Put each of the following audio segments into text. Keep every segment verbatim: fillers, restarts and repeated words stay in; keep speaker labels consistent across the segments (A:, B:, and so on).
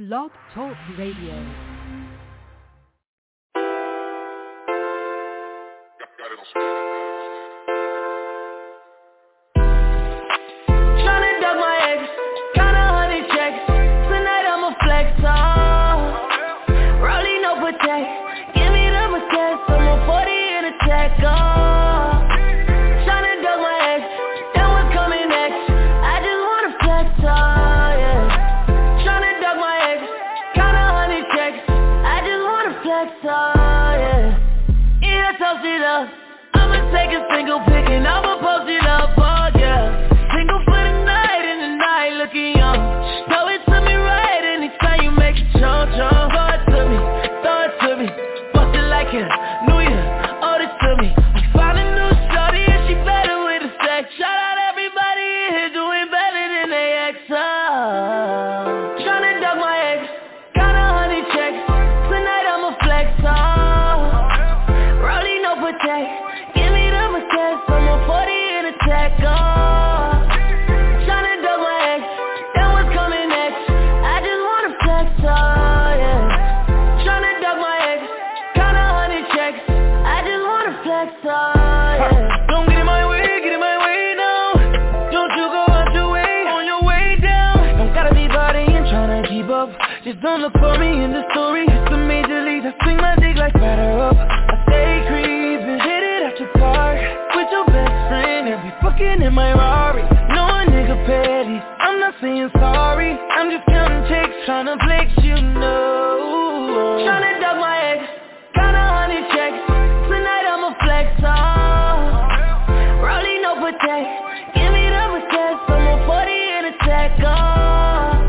A: Blog Talk Radio.
B: Don't look for me in the story. It's the major league. I swing my dick like batter up. I stay creepin', hit it at your park with your best friend and be fucking in my Rari. No a nigga petty, I'm not saying sorry. I'm just counting checks, tryna flex, you know. Tryna dog my ex, got a hundred checks. Tonight I'ma flex off. Rolling no protect, give me the protect. I'm on forty in a tech off.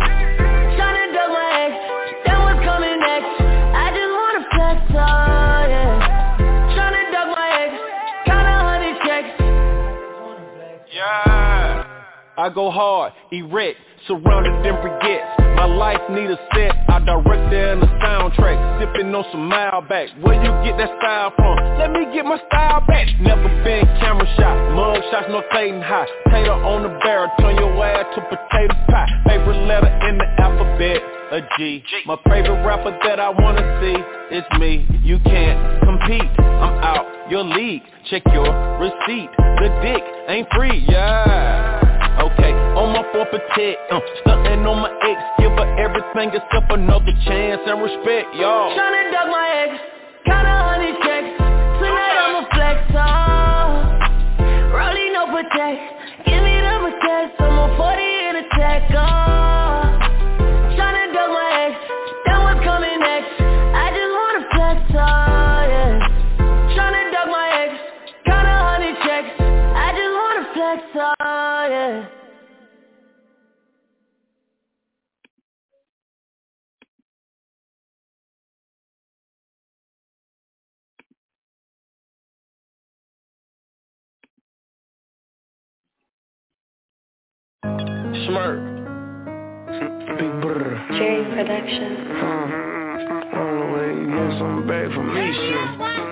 C: I go hard, erect, surrounded in briquettes. My life need a set, I direct it in the soundtrack. Sipping on some Malbec, where you get that style from? Let me get my style back. Never been camera shot, mug shots, no fading high. Tater on the barrel, turn your ass to potato pie. Favorite letter in the alphabet, a G. My favorite rapper that I wanna see is me. You can't compete, I'm out your league. Check your receipt, the dick ain't free, yeah. Okay, on my four protect, uh, stuntin' on my ex, give her everything except another chance and respect, y'all.
B: Tryna duck my ex, got a hundred checks, tonight I'ma flex off. Rolling no protect, give me the protect, I'm on forty in a tech off. Tryna duck my ex, that what's coming next, I just wanna flex off, yeah. Tryna duck my ex, got a hundred checks, I just wanna flex off, yeah.
D: Smurf. Big brr.
E: Jerry Production.
D: Uh, on the way, you get something back from me, shit.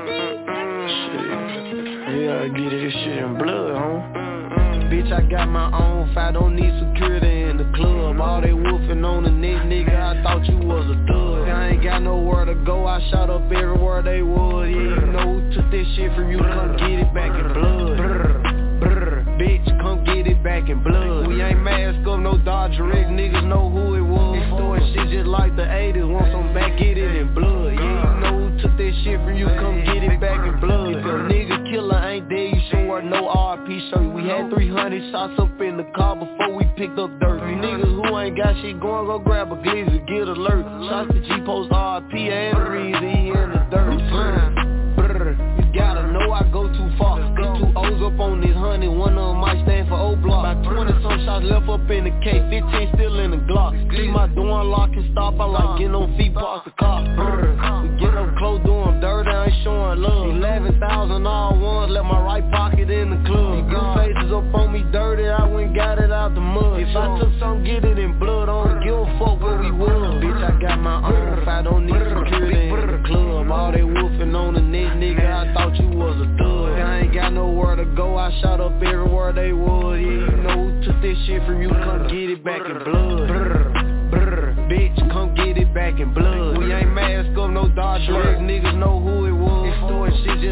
D: Shit. You gotta get this shit in blood, huh? Bitch, I got my own fight, don't need security in the club. All they wolfing on the neck, nigga, I thought you was a thug. I ain't got nowhere to go, I shot up everywhere they was. Yeah, you know who took this shit from you, come get it back in blood. Brr, brr, bitch, come get it back in blood. We ain't mask up, no Dodger X, niggas know who it was. They throwing shit just like the eighties, want some back, get it in blood. Yeah, you know who took this shit from you, come get it back in blood. If a nigga killer ain't dead, you should wear no R P shirt. We had three hundred shots up in the car before we picked up dirt. You niggas who ain't got shit going, go grab a glizzy, get alert. Shots to G-Post R P and the reason he in the dirt. Brr, you gotta know I go too far. Got two O's up on this honey, one of them might stand for O-Block. About twenty some shots left up in the K, fifteen still in the Glock. See my door unlock and stop, I like getting on feet, park the car. Brr, we get up close, doing dirt, I ain't showing love. Eleven thousand all ones, left my right pocket in the club. Blue faces up on me dirty, I went got it out the mud. If I took some, get it in blood, I don't give a fuck where we was. Bitch, I got my own fight, don't need security in the club. All they wolfing on the neck, nigga, I thought you was a thug. I ain't got nowhere to go, I shot up everywhere they was. Yeah, you know who took this shit from you, come get it back in blood. Brr, brr, bitch, come get it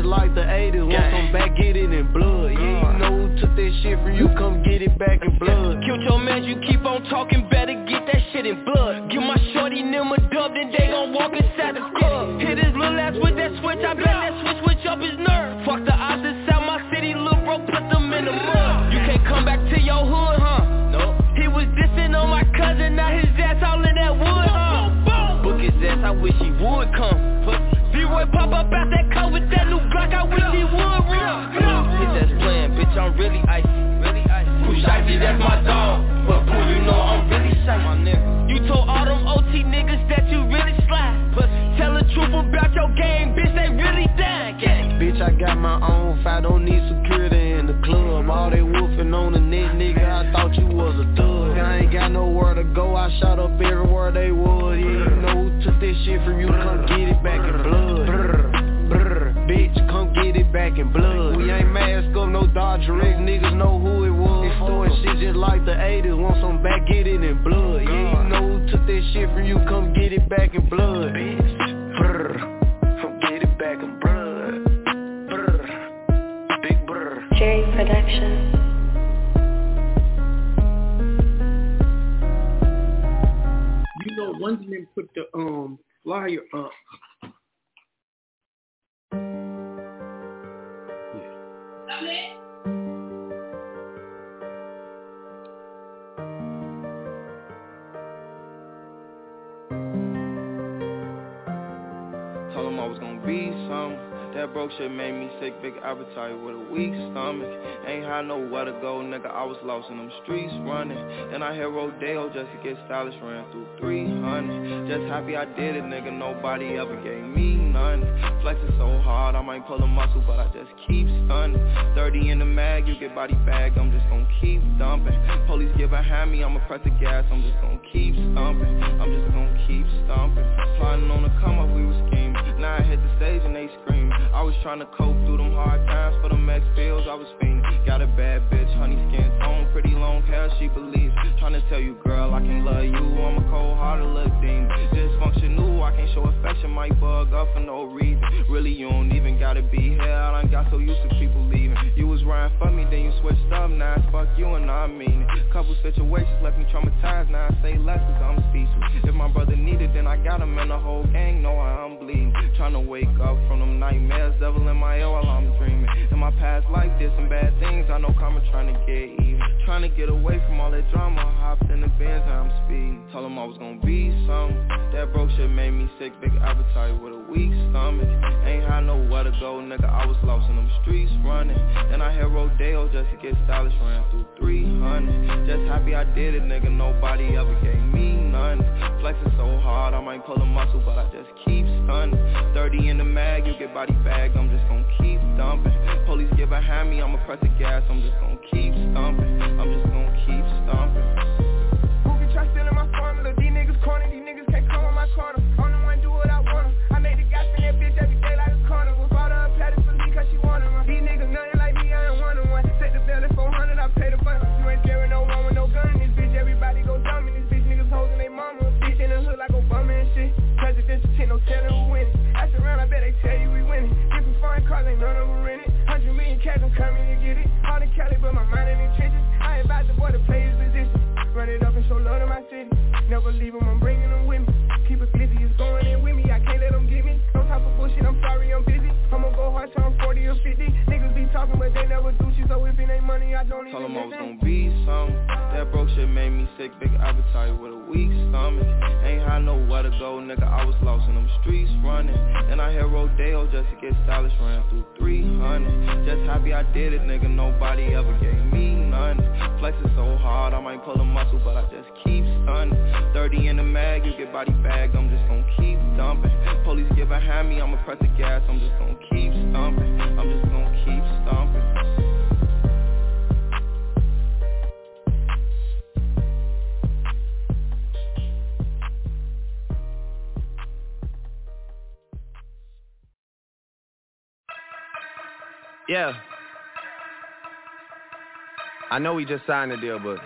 D: like the eighties. Want some back, get it in blood. Yeah, you know who took that shit from you, come get it back in blood.
B: Killed your man, you keep on talking, better get that shit in blood. Give my shorty them a dub, then they gon' walk inside the club. Hit his little ass with that switch, I bet that switch switch up his nerve. Fuck the odds inside my city, little bro, put them in the mud. You can't come back to your hood, huh? No. He was dissing on my cousin, now his ass all in that wood, huh? Book his ass, I wish he would come. B-Roy pop up out that car with that new Glock, I wish he would run. His ass playing, bitch, I'm really icy, really icy. Pooh Shiesty, that's my dog, but Pooh, you know I'm really shy. You told all them O T niggas that you really slide. Tell the truth about your game, bitch, they really dying.
D: Bitch, I got my own fight, don't need security in the club. All they wolfing on the net, nigga, I thought you was a thug. I ain't got nowhere to go, I shot up everywhere they was. Yeah, you know who took this shit from you, come get it back in blood. Brr, brr, bitch, come get it back in blood. We ain't mask up, no Dodger X, niggas know who it was. It's doing shit just like the eighties, want some back, get it in blood. Yeah, you know who took this shit from you, come get it back in blood. Bitch, brr, come get it back in blood. Brr, big brr.
E: Jerry Production.
D: You know, once they put the um flyer up. Yeah.
F: Told him I was gonna be something. That broke shit made me sick, big appetite with a weak stomach. Ain't had nowhere to go, nigga, I was lost in them streets running. Then I hit Rodeo just to get stylish, ran through three hundred. Just happy I did it, nigga, nobody ever gave me none. Flexing so hard, I might pull a muscle, but I just keep stunning. thirty in the mag, you get body bag, I'm just gon' keep dumping. Police give a hand me, I'ma press the gas, I'm just gon' keep stumping. I'm just gon' keep stumping. Plotting on the come up, we was scheming. Now I hit the stage and they scream. I was trying to cope through them hard times for them X pills, I was fiending. Got a bad bitch, honey skin tone, pretty long hair, she believes. Trying to tell you, girl, I can love you, I'm a cold-hearted little demon. Dysfunctional, I can't show affection, might bug up for no reason. Really, you don't even gotta be here, I done got so used to people leaving. You was riding for me, then you switched up, now it's fuck you and I mean it. Couple situations left me traumatized, now I say less cause I'm speechless. If my brother needed, then I got him and the whole gang know how I'm bleeding. Trying to wake up from them nightmares, devil in my ear while I'm dreaming. In my past life did some bad things, I know karma trying to get even. Trying to get away from all that drama, hopped in the Benz and I'm speeding. Told him I was gonna be something. That broke shit made me sick, big appetite with a weak stomach. Ain't had nowhere to go, nigga, I was lost in them streets running. Then I hit Rodeo just to get stylish, ran through three hundred. Just happy I did it, nigga, nobody ever gave me none. Flexing so hard, I might pull a muscle, but I just keep stunning. thirty in the mag, you get body bag, I'm just gon' keep dumping. Police give a hand me, I'ma press the gas, I'm just gon' keep stumping. I'm just gon' keep stumping.
G: Who can try stealing my formula? These niggas corny, these niggas can't come on my corner. I'm the one do what I want. I made the gas in that bitch every day like a corner. With all the platters for me cause she wanted one. These niggas nothing like me, I ain't one on one. Set the bill at four hundred, I pay the fund. You ain't carrying no one with no gun in this bitch. Everybody go dumb in this bitch. Niggas holding they mama. Bitch in the hood like Obama and shit. Presidential shit, no telling who winning. Ask around, I bet they tell you we winning. Different foreign cars, ain't none of them rented. Hundred million cash, I'm coming to get it. All the Cali, but my mind in the trenches. I ain't about to boy to play his position. Run it up and show love to my city. Never leave them, I'm bringing them with me. Keep it glizzy, it's going in with me. I can't let them get me. No type of bullshit, I'm sorry, I'm busy. I'ma go hard till I'm forty or fifty. Niggas be talking, but they never do shit. So if it ain't money, I don't
F: Told
G: even
F: him I was gonna be something. That broke shit made me sick, big appetite with a weak stomach. Ain't had nowhere to go, nigga, I was lost in them streets running. Then I hit Rodeo just to get stylish, ran through three hundred. Just happy I did it, nigga, nobody ever gave me none. Flexing so hard, I might pull a muscle, but I just keep stunning. thirty in the mag, you get body bag, I'm just gon' keep dumping. Police give a hand me, I'ma press the gas, I'm just gon' keep stumping. I'm just gon' keep stumping.
H: Yeah. I know we just signed the deal, but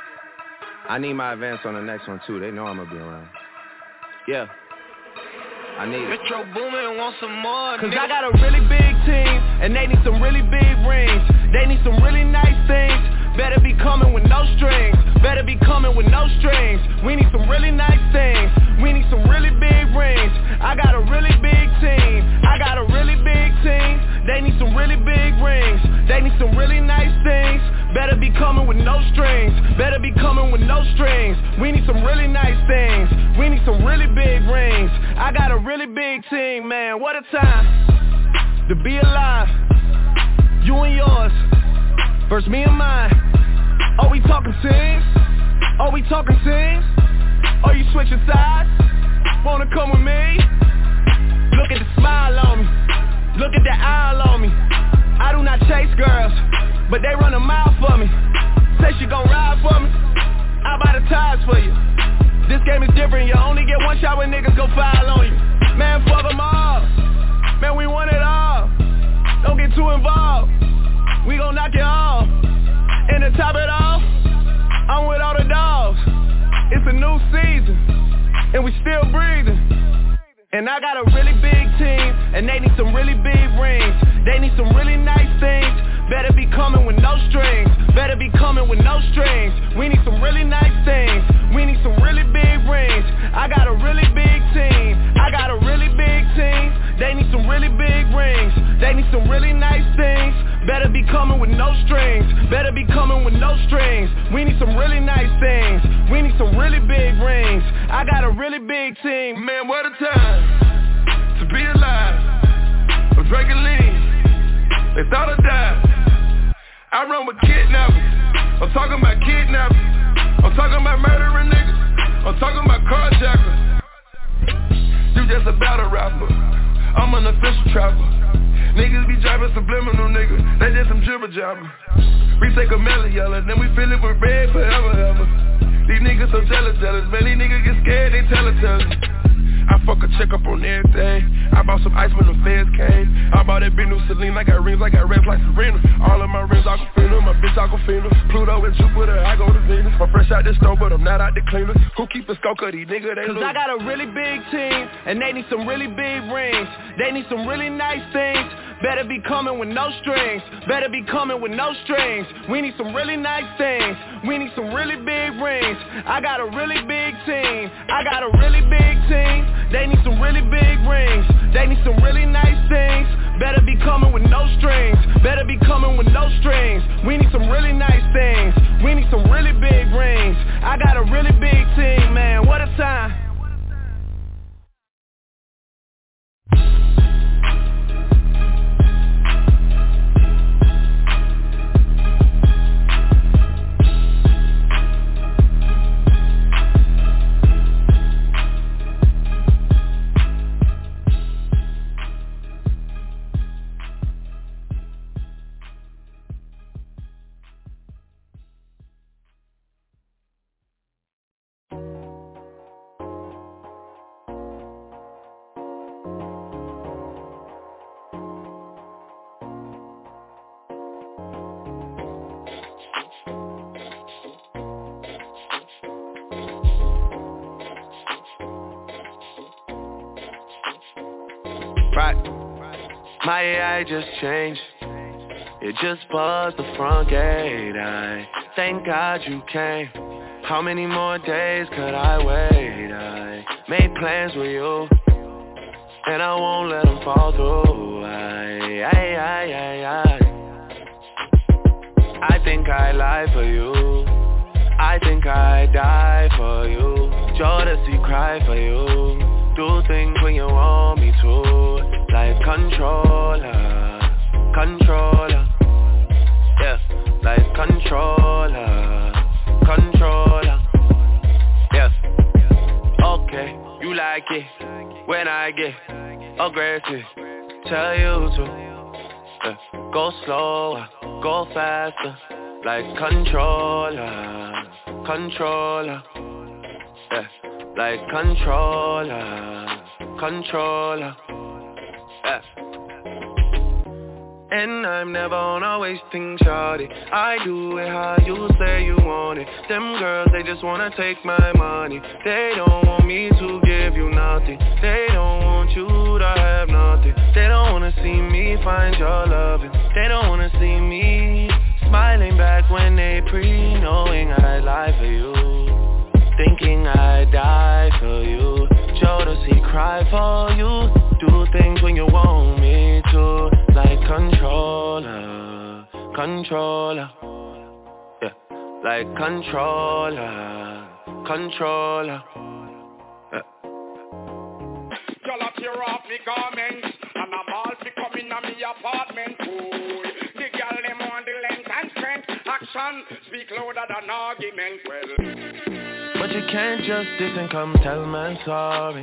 H: I need my advance on the next one too. They know I'm gonna be around. Yeah. I need it.
D: Metro Boomin want some more.
C: Cause nigga. I got a really big team, and they need some really big rings. They need some really nice things. Better be coming with no strings. Better be coming with no strings. We need some really nice things. We need some really big rings. I got a really big team. I got a really big team. They need some really big rings. They need some really nice things. Better be coming with no strings. Better be coming with no strings. We need some really nice things. We need some really big rings. I got a really big team, man. What a time to be alive. You and yours versus me and mine. Are we talking teams? Are we talking teams? Are you switching sides? Wanna come with me? Look at the smile on me. Look at the owl on me. I do not chase girls, but they run a mile for me. Say she gon' ride for me. I'll buy the tires for you. This game is different. You only get one shot when niggas go foul on you. Man, fuck them all. Man, we want it all. Don't get too involved. We gon' knock it off. And to top it off, I'm with all the dogs. It's a new season, and we still breathing. And I got a really big team, and they need some really big rings. They need some really nice things. Better be coming with no strings. Better be coming with no strings. We need some really nice things. We need some really big rings. I got a really big team. I got a really big team. They need some really big rings. They need some really nice things. Better be coming with no strings. Better be coming with no strings. We need some really nice things. We need some really big rings. I got a really big team.
D: Man, what a time to be alive. I'm drinking lean. They thought I died. I run with kidnappers. I'm talking about kidnappers. I'm talking about murdering niggas. I'm talking about carjackers. You just a battle rapper. I'm an official trapper. Niggas be driving subliminal niggas. They just some jibber jabber. We take a melon yellow, then we fill it with red forever ever. These niggas so jealous, jealous. Man, these niggas get scared, they tell it, tell it. I fuck a check up on everything. I bought some ice when the feds came. I bought that big new Celine. I got rings, I got rings like Serena. All of my rings Aquafina, my bitch Aquafina. Pluto and Jupiter, I go to Venus. I'm fresh out the stove, but I'm not out the cleaner. Who keep a scope of these niggas, they
C: Cause
D: lose.
C: I got a really big team, and they need some really big rings. They need some really nice things. Better be coming with no strings. Better be coming with no strings. We need some really nice things. We need some really big rings. I got a really big team. I got a really big team. They need some really big rings. They need some really nice things. Better be coming with no strings. Better be coming with no strings. We need some really nice things. We need some really big rings. I got a really big team, man. What a time.
E: Right. My A I just changed. It just buzzed the front gate. I thank God you came. How many more days could I wait? I made plans with you, and I won't let them fall through. I, I, I, I, I. I think I lie for you. I think I die for you. Jodeci cry for you. Do things when you want me to. Like controller, controller. Yeah, like controller, controller. Yeah. Okay, you like it when I get aggressive. Tell you to yeah. Go slower, go faster. Like controller, controller. Yeah, like controller, controller. Yeah. And I'm never on a wasting shawty. I do it how you say you want it. Them girls, they just wanna take my money. They don't want me to give you nothing. They don't want see me find your loving. They don't wanna see me smiling back when they pre, knowing I lie for you, thinking I die for you. Jodeci cry for you, do things when you want me to, like controller, controller, yeah, like controller, controller.
I: Y'all up tear off me garments, and I'm all fi come in a me apartment. Ooh, the girl them on the length and strength. Action speak louder than argument. Well,
E: but you can't just diss and come tell man sorry.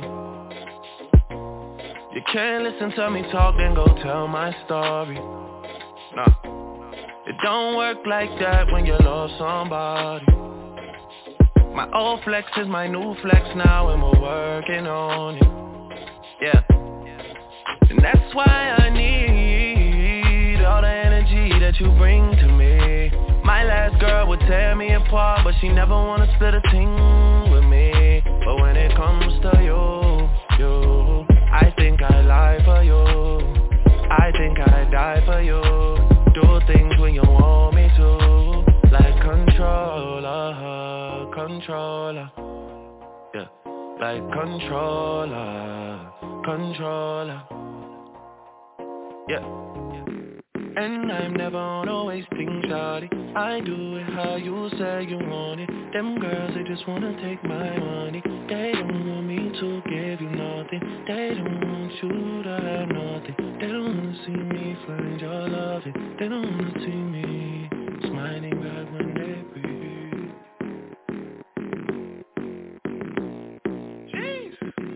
E: You can't listen to me talk then go tell my story. Nah, it don't work like that when you love somebody. My old flex is my new flex now and we're working on it. Yeah, and that's why I need all the energy that you bring to me. My last girl would tear me apart, but she never wanna split a thing with me. But when it comes to you, you, I think I lie for you. I think I die for you. Do things when you want me to, like controller, controller, yeah, like controller, controller, yeah. And I'm never on a wasting shawty. I do it how you say you want it. Them girls, they just wanna take my money. They don't want me to give you nothing. They don't want you to have nothing. They don't wanna see me find your loving. They don't wanna see me smiling back when they breathe. Jeez.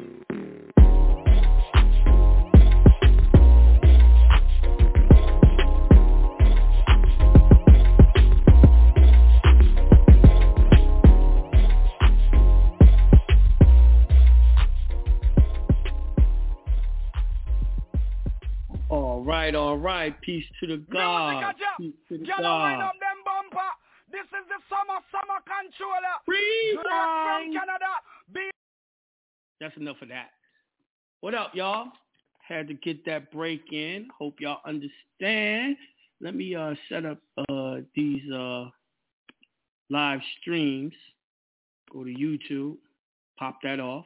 J: All right, all right. Peace to the God. Peace to the God.
I: Up them bumper. This is the summer, summer controller.
J: Rewind.
I: From Canada. Be-
J: That's enough of that. What up, y'all? Had to get that break in. Hope y'all understand. Let me uh, set up uh, these uh, live streams. Go to YouTube. Pop that off.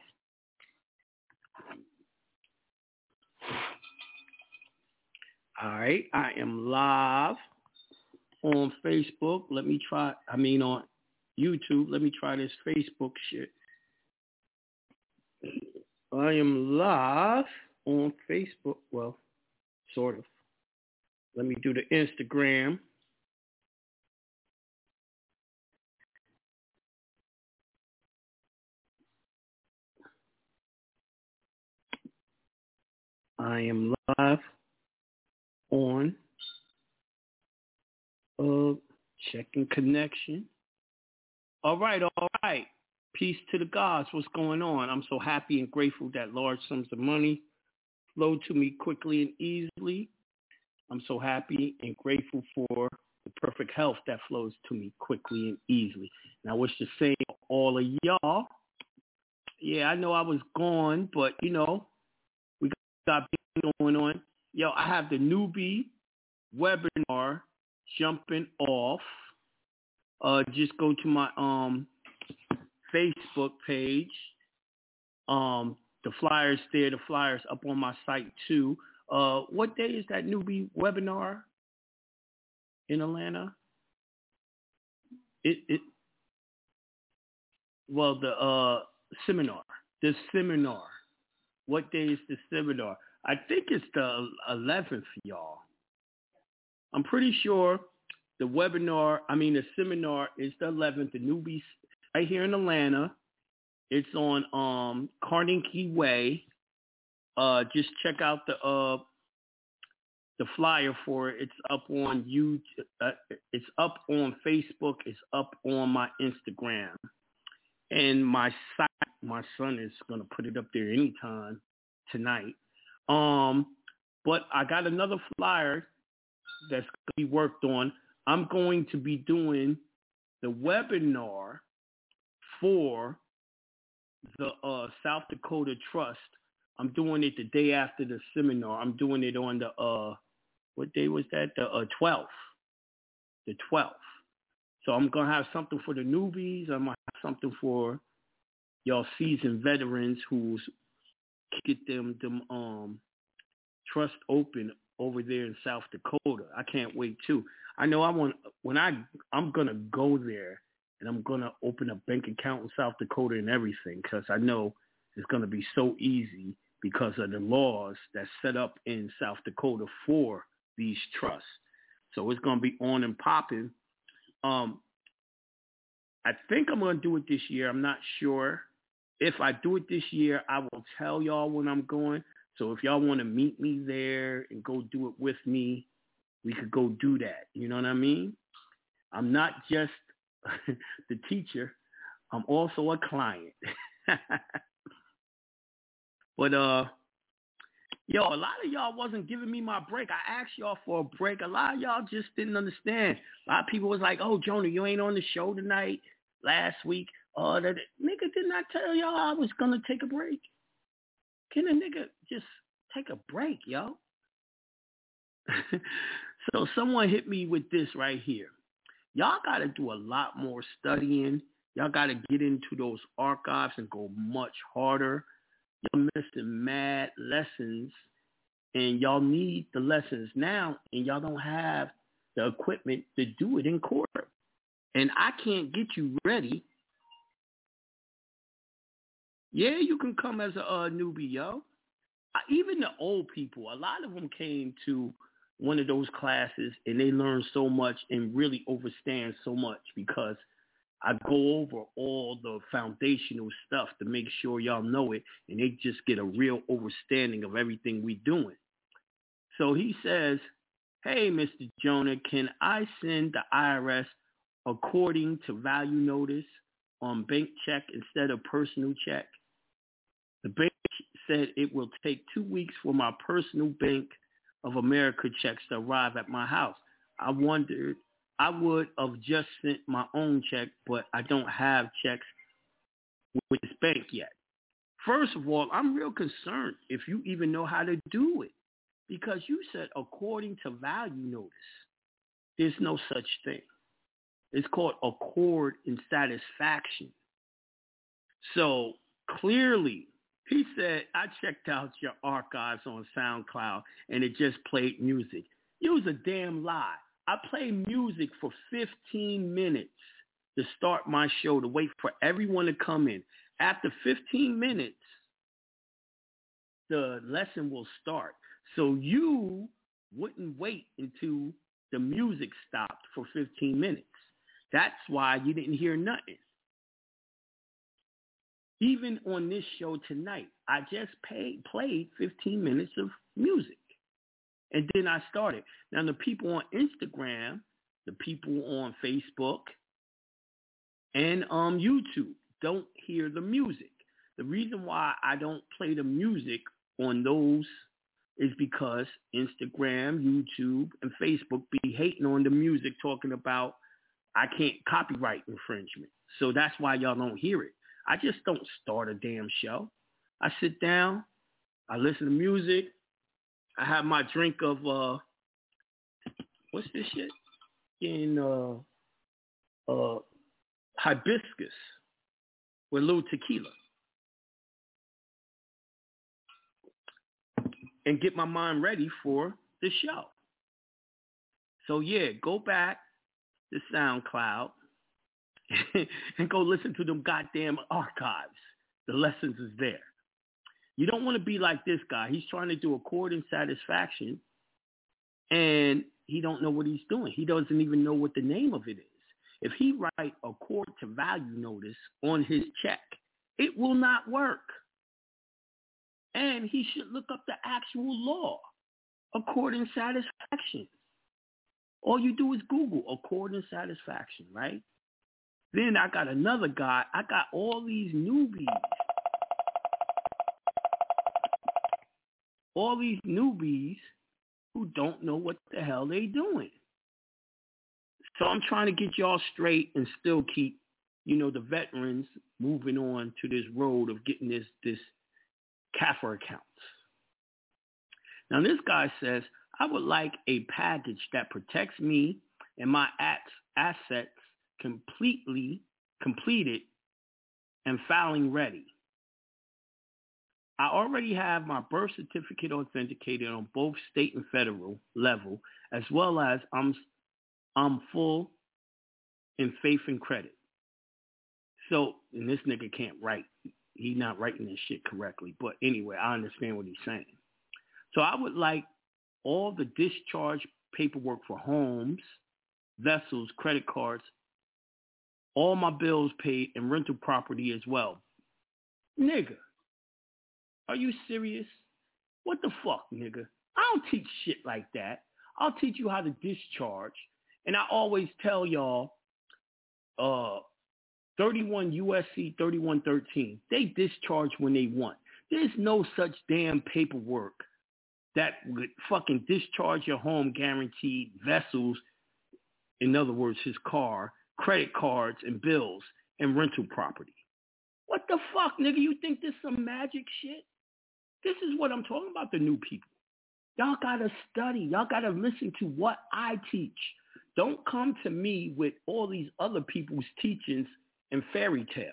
J: All right, I am live on Facebook. Let me try, I mean on YouTube. Let me try this Facebook shit. I am live on Facebook. Well, sort of. Let me do the Instagram. I am live on uh checking connection. All right, all right. Peace to the gods. What's going on? I'm so happy and grateful that large sums of money flow to me quickly and easily. I'm so happy and grateful for the perfect health that flows to me quickly and easily. And I wish to say to all of y'all, yeah, I know I was gone, but you know, we got going on. Yo, I have the newbie webinar jumping off. Uh, just go to my um Facebook page. Um, the flyers there, the flyers up on my site too. Uh, what day is that newbie webinar in Atlanta? It it well the uh seminar. The seminar. What day is the seminar? I think it's the eleventh, y'all. I'm pretty sure the webinar, I mean the seminar is the eleventh, the newbies right here in Atlanta. It's on um, Carnegie Way. Uh, just check out the uh, the flyer for it. It's up on YouTube. Uh, it's up on Facebook. It's up on my Instagram. And my site, my son is going to put it up there anytime tonight. Um, but I got another flyer that's going to be worked on. I'm going to be doing the webinar for the uh, South Dakota Trust I'm doing it the day after the seminar. I'm doing it on the, uh, what day was that? The uh, twelfth. The twelfth. So I'm going to have something for the newbies. I'm going to have something for y'all seasoned veterans who's get them, them um, trust open over there in South Dakota. I can't wait too. I know I want, when I, I'm going to go there and I'm going to open a bank account in South Dakota and everything, because I know it's going to be so easy because of the laws that's set up in South Dakota for these trusts. So it's going to be on and popping. Um, I think I'm going to do it this year. I'm not sure. If I do it this year, I will tell y'all when I'm going. So if y'all want to meet me there and go do it with me, we could go do that. You know what I mean? I'm not just the teacher. I'm also a client. But, uh, yo, a lot of y'all wasn't giving me my break. I asked y'all for a break. A lot of y'all just didn't understand. A lot of people was like, oh, Jonah, you ain't on the show tonight, last week. Uh, that nigga did not tell y'all I was going to take a break. Can a nigga just take a break, yo? So someone hit me with this right here. Y'all got to do a lot more studying. Y'all got to get into those archives and go much harder. Y'all missing mad lessons, and y'all need the lessons now, and y'all don't have the equipment to do it in court. And I can't get you ready. Yeah, you can come as a uh, newbie, yo. I, even the old people, a lot of them came to one of those classes, and they learned so much and really overstand so much because I go over all the foundational stuff to make sure y'all know it, and they just get a real understanding of everything we doing. So he says, hey, Mister Jonah, can I send the I R S according to value notice on bank check instead of personal check? The bank said it will take two weeks for my personal Bank of America checks to arrive at my house. I wondered, I would have just sent my own check, but I don't have checks with this bank yet. First of all, I'm real concerned if you even know how to do it, because you said according to value notice. There's no such thing. It's called accord and satisfaction. So clearly, he said, I checked out your archives on SoundCloud and it just played music. It was a damn lie. I play music for fifteen minutes to start my show, to wait for everyone to come in. After fifteen minutes, the lesson will start. So you wouldn't wait until the music stopped for fifteen minutes. That's why you didn't hear nothing. Even on this show tonight, I just paid, played fifteen minutes of music. And then I started. Now, the people on Instagram, the people on Facebook, and um, YouTube don't hear the music. The reason why I don't play the music on those is because Instagram, YouTube, and Facebook be hating on the music, talking about I can't copyright infringement. So that's why y'all don't hear it. I just don't start a damn show. I sit down, I listen to music, I have my drink of, uh, what's this shit? In uh, uh, hibiscus with a little tequila. And get my mind ready for the show. So yeah, go back to SoundCloud and go listen to them goddamn archives. The lessons is there. You don't want to be like this guy. He's trying to do accord and satisfaction, and he don't know what he's doing. He doesn't even know what the name of it is. If he write accord to value notice on his check, it will not work. And he should look up the actual law, accord and satisfaction. All you do is Google accord and satisfaction, right? Then I got another guy. I got all these newbies. All these newbies who don't know what the hell they doing. So I'm trying to get y'all straight and still keep, you know, the veterans moving on to this road of getting this this C A F R accounts. Now, this guy says, I would like a package that protects me and my assets completely completed and filing ready. I already have my birth certificate authenticated on both state and federal level, as well as I'm, I'm full in faith and credit. So, and this nigga can't write. He's not writing this shit correctly. But anyway, I understand what he's saying. So I would like all the discharge paperwork for homes, vessels, credit cards, all my bills paid, and rental property as well. Nigga, are you serious? What the fuck, nigga? I don't teach shit like that. I'll teach you how to discharge. And I always tell y'all, uh, thirty-one U S C thirty-one thirteen, they discharge when they want. There's no such damn paperwork that would fucking discharge your home guaranteed, vessels, in other words, his car, credit cards and bills, and rental property. What the fuck, nigga? You think this some magic shit? This is what I'm talking about, the new people. Y'all gotta study. Y'all gotta listen to what I teach. Don't come to me with all these other people's teachings and fairy tales.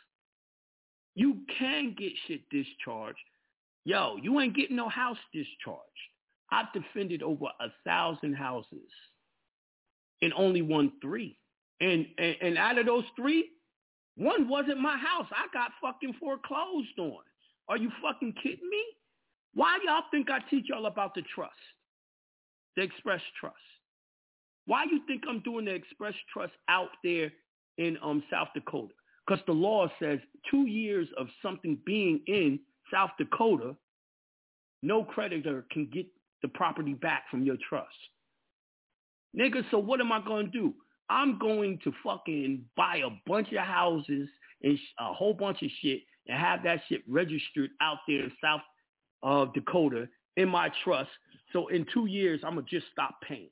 J: You can get shit discharged. Yo, you ain't getting no house discharged. I've defended over a thousand houses and only won three. And, and and out of those three, one wasn't my house. I got fucking foreclosed on. Are you fucking kidding me? Why y'all think I teach y'all about the trust, the express trust? Why you think I'm doing the express trust out there in um South Dakota? Because the law says two years of something being in South Dakota, no creditor can get the property back from your trust. Nigga, so what am I going to do? I'm going to fucking buy a bunch of houses and a whole bunch of shit and have that shit registered out there in South uh, Dakota in my trust. So in two years, I'm going to just stop paying.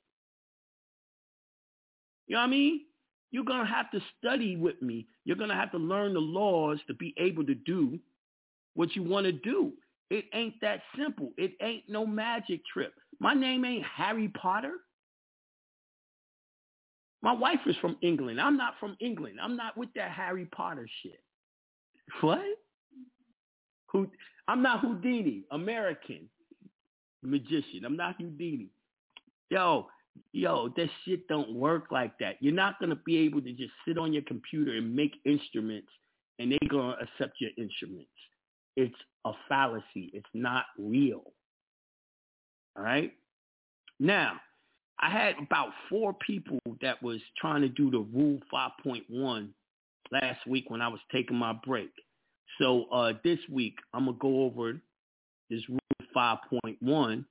J: You know what I mean? You're going to have to study with me. You're going to have to learn the laws to be able to do what you want to do. It ain't that simple. It ain't no magic trip. My name ain't Harry Potter. My wife is from England. I'm not from England. I'm not with that Harry Potter shit. What? Who? I'm not Houdini, American magician. I'm not Houdini. Yo, yo, that shit don't work like that. You're not going to be able to just sit on your computer and make instruments and they're going to accept your instruments. It's a fallacy. It's not real. All right? Now, I had about four people that was trying to do the Rule five point one last week when I was taking my break. So uh, this week, I'm going to go over this Rule five point one.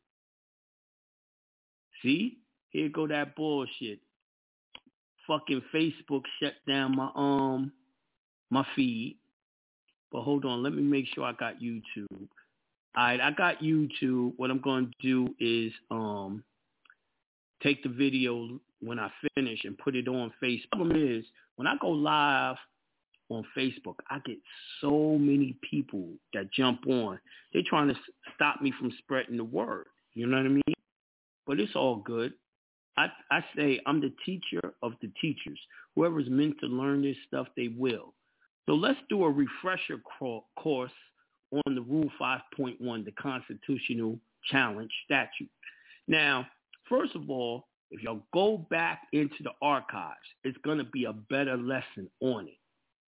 J: See? Here go that bullshit. Fucking Facebook shut down my um my feed. But hold on, let me make sure I got YouTube. All right, I got YouTube. What I'm going to do is um take the video when I finish and put it on Facebook. The problem is, when I go live on Facebook, I get so many people that jump on. They're trying to stop me from spreading the word. You know what I mean? But it's all good. I, I say I'm the teacher of the teachers. Whoever's meant to learn this stuff, they will. So let's do a refresher course on the Rule five point one, the Constitutional Challenge Statute. Now, first of all, if y'all go back into the archives, it's going to be a better lesson on it.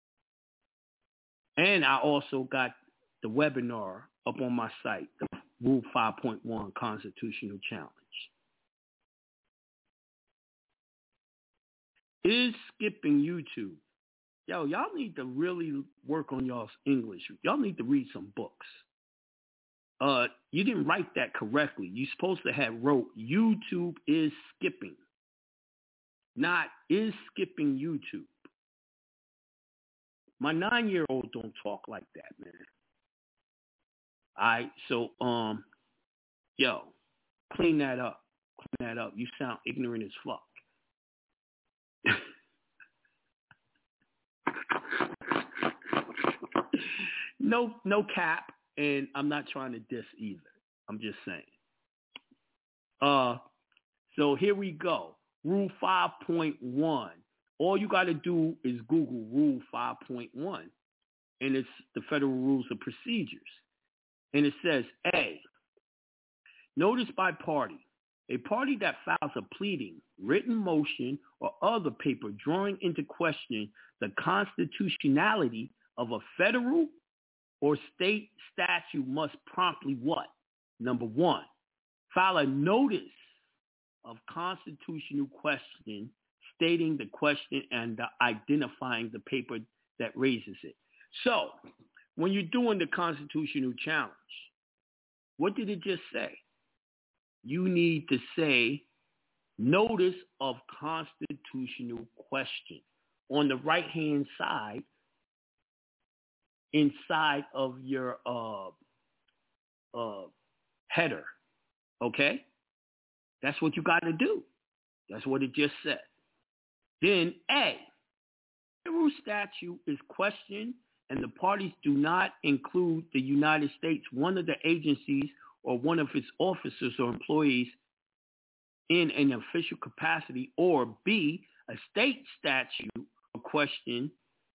J: And I also got the webinar up on my site, the Rule five point one Constitutional Challenge. Is skipping YouTube? Yo, y'all need to really work on y'all's English. Y'all need to read some books. Uh, you didn't write that correctly. You're supposed to have wrote YouTube is skipping, not is skipping YouTube. My nine-year-old don't talk like that, man. All right, so, um, yo, clean that up. Clean that up. You sound ignorant as fuck. No, no cap. And I'm not trying to diss either. I'm just saying. Uh, so here we go. Rule five point one. All you got to do is Google Rule five point one. And it's the Federal Rules of Procedures. And it says, A, notice by party. A party that files a pleading, written motion, or other paper drawing into question the constitutionality of a federal or state statute must promptly what? Number one, file a notice of constitutional question stating the question and the identifying the paper that raises it. So, when you're doing the constitutional challenge, what did it just say? You need to say notice of constitutional question on the right-hand side inside of your uh, uh, header, okay? That's what you got to do. That's what it just said. Then A, federal statute is questioned and the parties do not include the United States, one of the agencies, or one of its officers or employees in an official capacity, or B, a state statute or question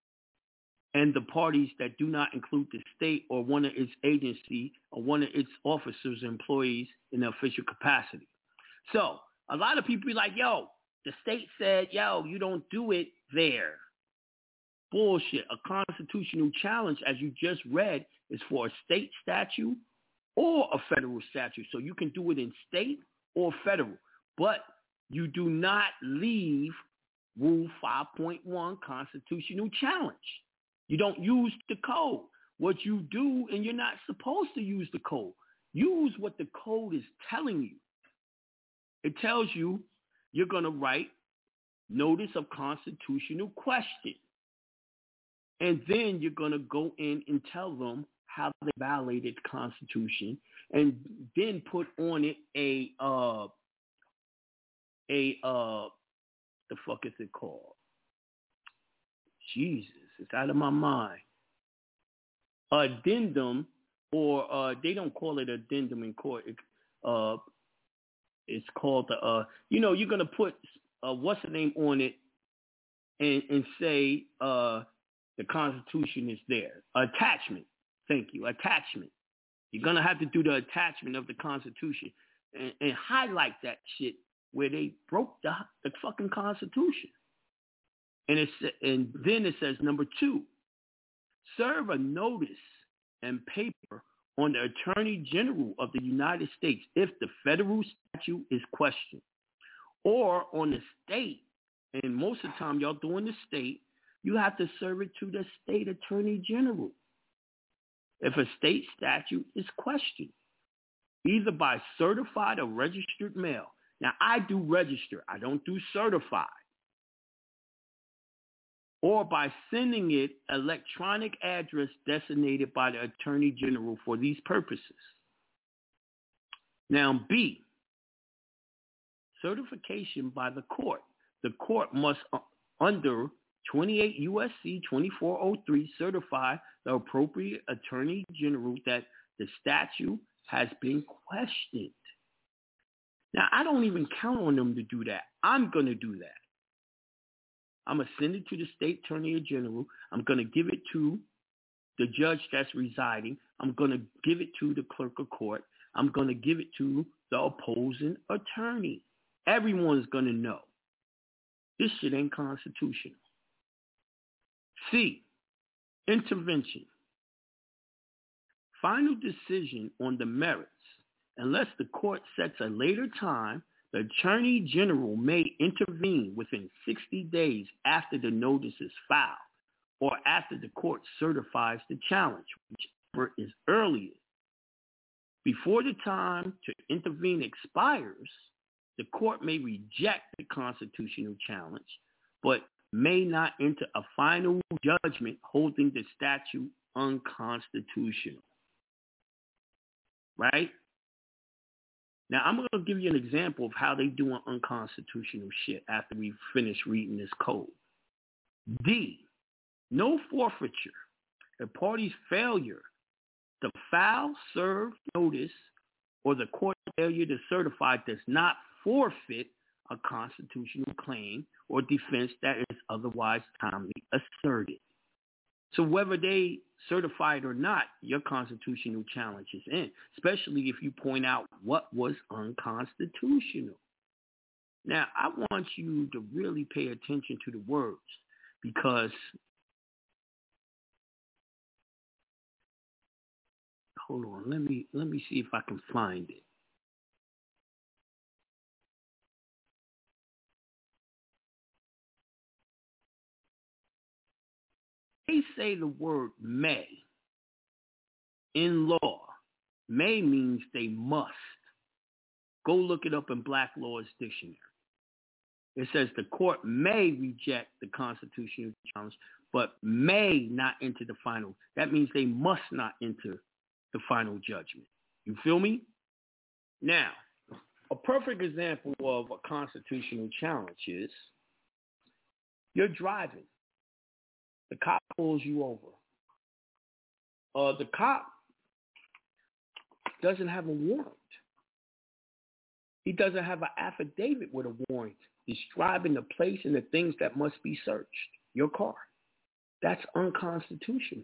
J: and the parties that do not include the state or one of its agency or one of its officers or employees in an official capacity. So a lot of people be like, yo, the state said, yo, you don't do it there. Bullshit. A constitutional challenge, as you just read, is for a state statute or a federal statute. So you can do it in state or federal. But you do not leave Rule five point one constitutional challenge. You don't use the code. What you do, and you're not supposed to use the code. Use what the code is telling you. It tells you you're going to write notice of constitutional question. And then you're going to go in and tell them how they violated the Constitution, and then put on it a, uh, a, uh, the fuck is it called? Jesus, it's out of my mind. Addendum, or uh, they don't call it addendum in court. It, uh, it's called the, uh, you know, you're going to put, uh, what's the name on it and, and say, uh, the Constitution is there. Attachment. Thank you. Attachment. You're going to have to do the attachment of the Constitution and, and highlight that shit where they broke the, the fucking Constitution. And, it's, and then it says, number two, serve a notice and paper on the Attorney General of the United States if the federal statute is questioned, or on the state, and most of the time y'all doing the state, you have to serve it to the state Attorney General if a state statute is questioned, either by certified or registered mail. Now, I do register. I don't do certified. Or by sending it electronic address designated by the Attorney General for these purposes. Now, B, certification by the court. The court must, uh, under twenty-eight U S C twenty-four oh three, certify the appropriate Attorney General that the statute has been questioned. Now, I don't even count on them to do that. I'm going to do that. I'm going to send it to the state Attorney General. I'm going to give it to the judge that's residing. I'm going to give it to the clerk of court. I'm going to give it to the opposing attorney. Everyone's going to know. This shit ain't constitutional. C, intervention. Final decision on the merits. Unless the court sets a later time, the Attorney General may intervene within sixty days after the notice is filed or after the court certifies the challenge, whichever is earlier. Before the time to intervene expires, the court may reject the constitutional challenge, but may not enter a final judgment holding the statute unconstitutional. Right? Now, I'm going to give you an example of how they do unconstitutional shit after we finish reading this code. D, no forfeiture. A party's failure The foul served notice or the court failure to certify does not forfeit a constitutional claim or defense that is otherwise timely asserted. So whether they certify it or not, your constitutional challenge is in, especially if you point out what was unconstitutional. Now, I want you to really pay attention to the words because hold on, let me let me see if I can find it. They say the word may in law. May means they must. Go look it up in Black Law's Dictionary. It says the court may reject the constitutional challenge, but may not enter the final. That means they must not enter the final judgment. You feel me? Now, a perfect example of a constitutional challenge is you're driving. The cop pulls you over. Uh, the cop doesn't have a warrant. He doesn't have an affidavit with a warrant describing the place and the things that must be searched. Your car. That's unconstitutional.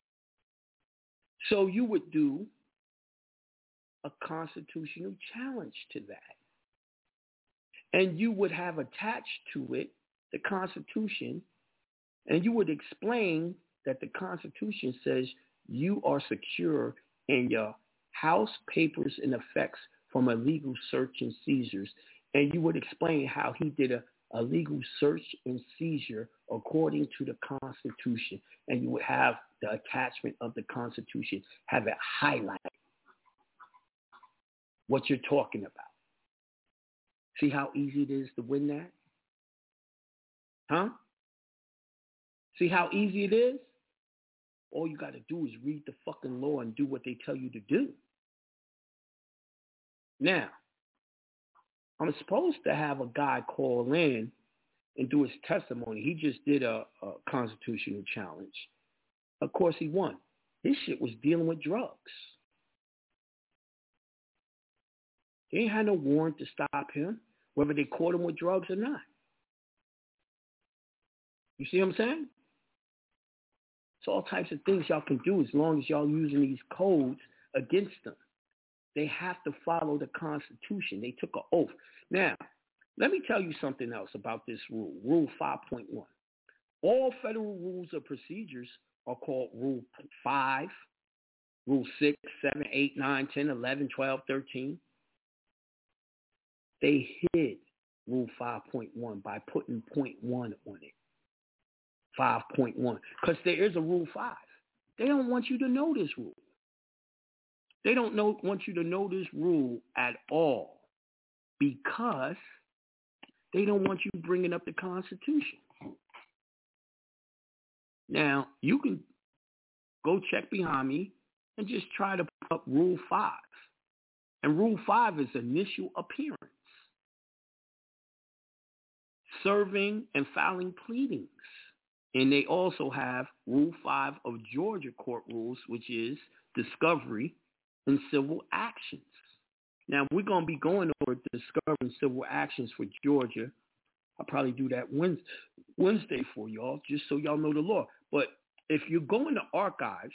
J: So you would do a constitutional challenge to that. And you would have attached to it the Constitution, and you would explain that the Constitution says you are secure in your house, papers, and effects from illegal search and seizures. And you would explain how he did a, a legal search and seizure according to the Constitution. And you would have the attachment of the Constitution, have it highlight what you're talking about. See how easy it is to win that? Huh? See how easy it is? All you got to do is read the fucking law and do what they tell you to do. Now, I'm supposed to have a guy call in and do his testimony. He just did a, a constitutional challenge. Of course, he won. His shit was dealing with drugs. He ain't had no warrant to stop him, whether they caught him with drugs or not. You see what I'm saying? It's all types of things y'all can do as long as y'all using these codes against them. They have to follow the Constitution. They took an oath. Now, let me tell you something else about this rule, Rule five point one. All federal rules of procedures are called Rule five, Rule six, seven, eight, nine, ten, eleven, twelve, thirteen. They hid Rule five point one by putting point one on it. five point one. Because there is a Rule five. They don't want you to know this rule. They don't know, want you to know this rule at all because they don't want you bringing up the Constitution. Now, you can go check behind me and just try to put up Rule five. And Rule five is initial appearance, serving and filing pleadings. And they also have Rule five of Georgia court rules, which is discovery and civil actions. Now, we're going to be going over discovery and civil actions for Georgia. I'll probably do that Wednesday for y'all, just so y'all know the law. But if you go into archives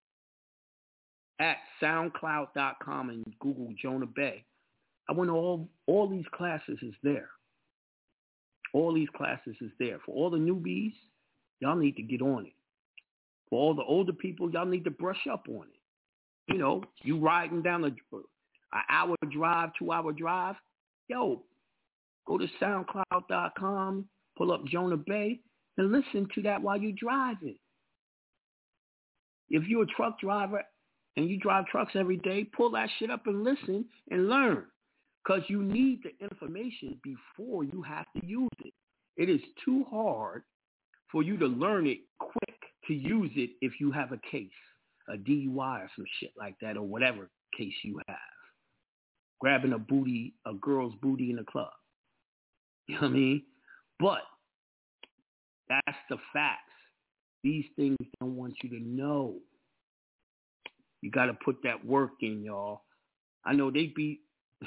J: at soundcloud dot com and Google Jonah Bey, I want all, all these classes is there. All these classes is there. For all the newbies, y'all need to get on it. For all the older people, y'all need to brush up on it. You know, you riding down a, an hour drive, two-hour drive, yo, go to soundcloud dot com, pull up Jonah Bey, and listen to that while you're driving. If you're a truck driver and you drive trucks every day, pull that shit up and listen and learn. Because you need the information before you have to use it. It is too hard for you to learn it quick to use it if you have a case, a D U I or some shit like that, or whatever case you have. Grabbing a booty, a girl's booty in a club. You know what I mean? But that's the facts. These things don't want you to know. You got to put that work in, y'all. I know they be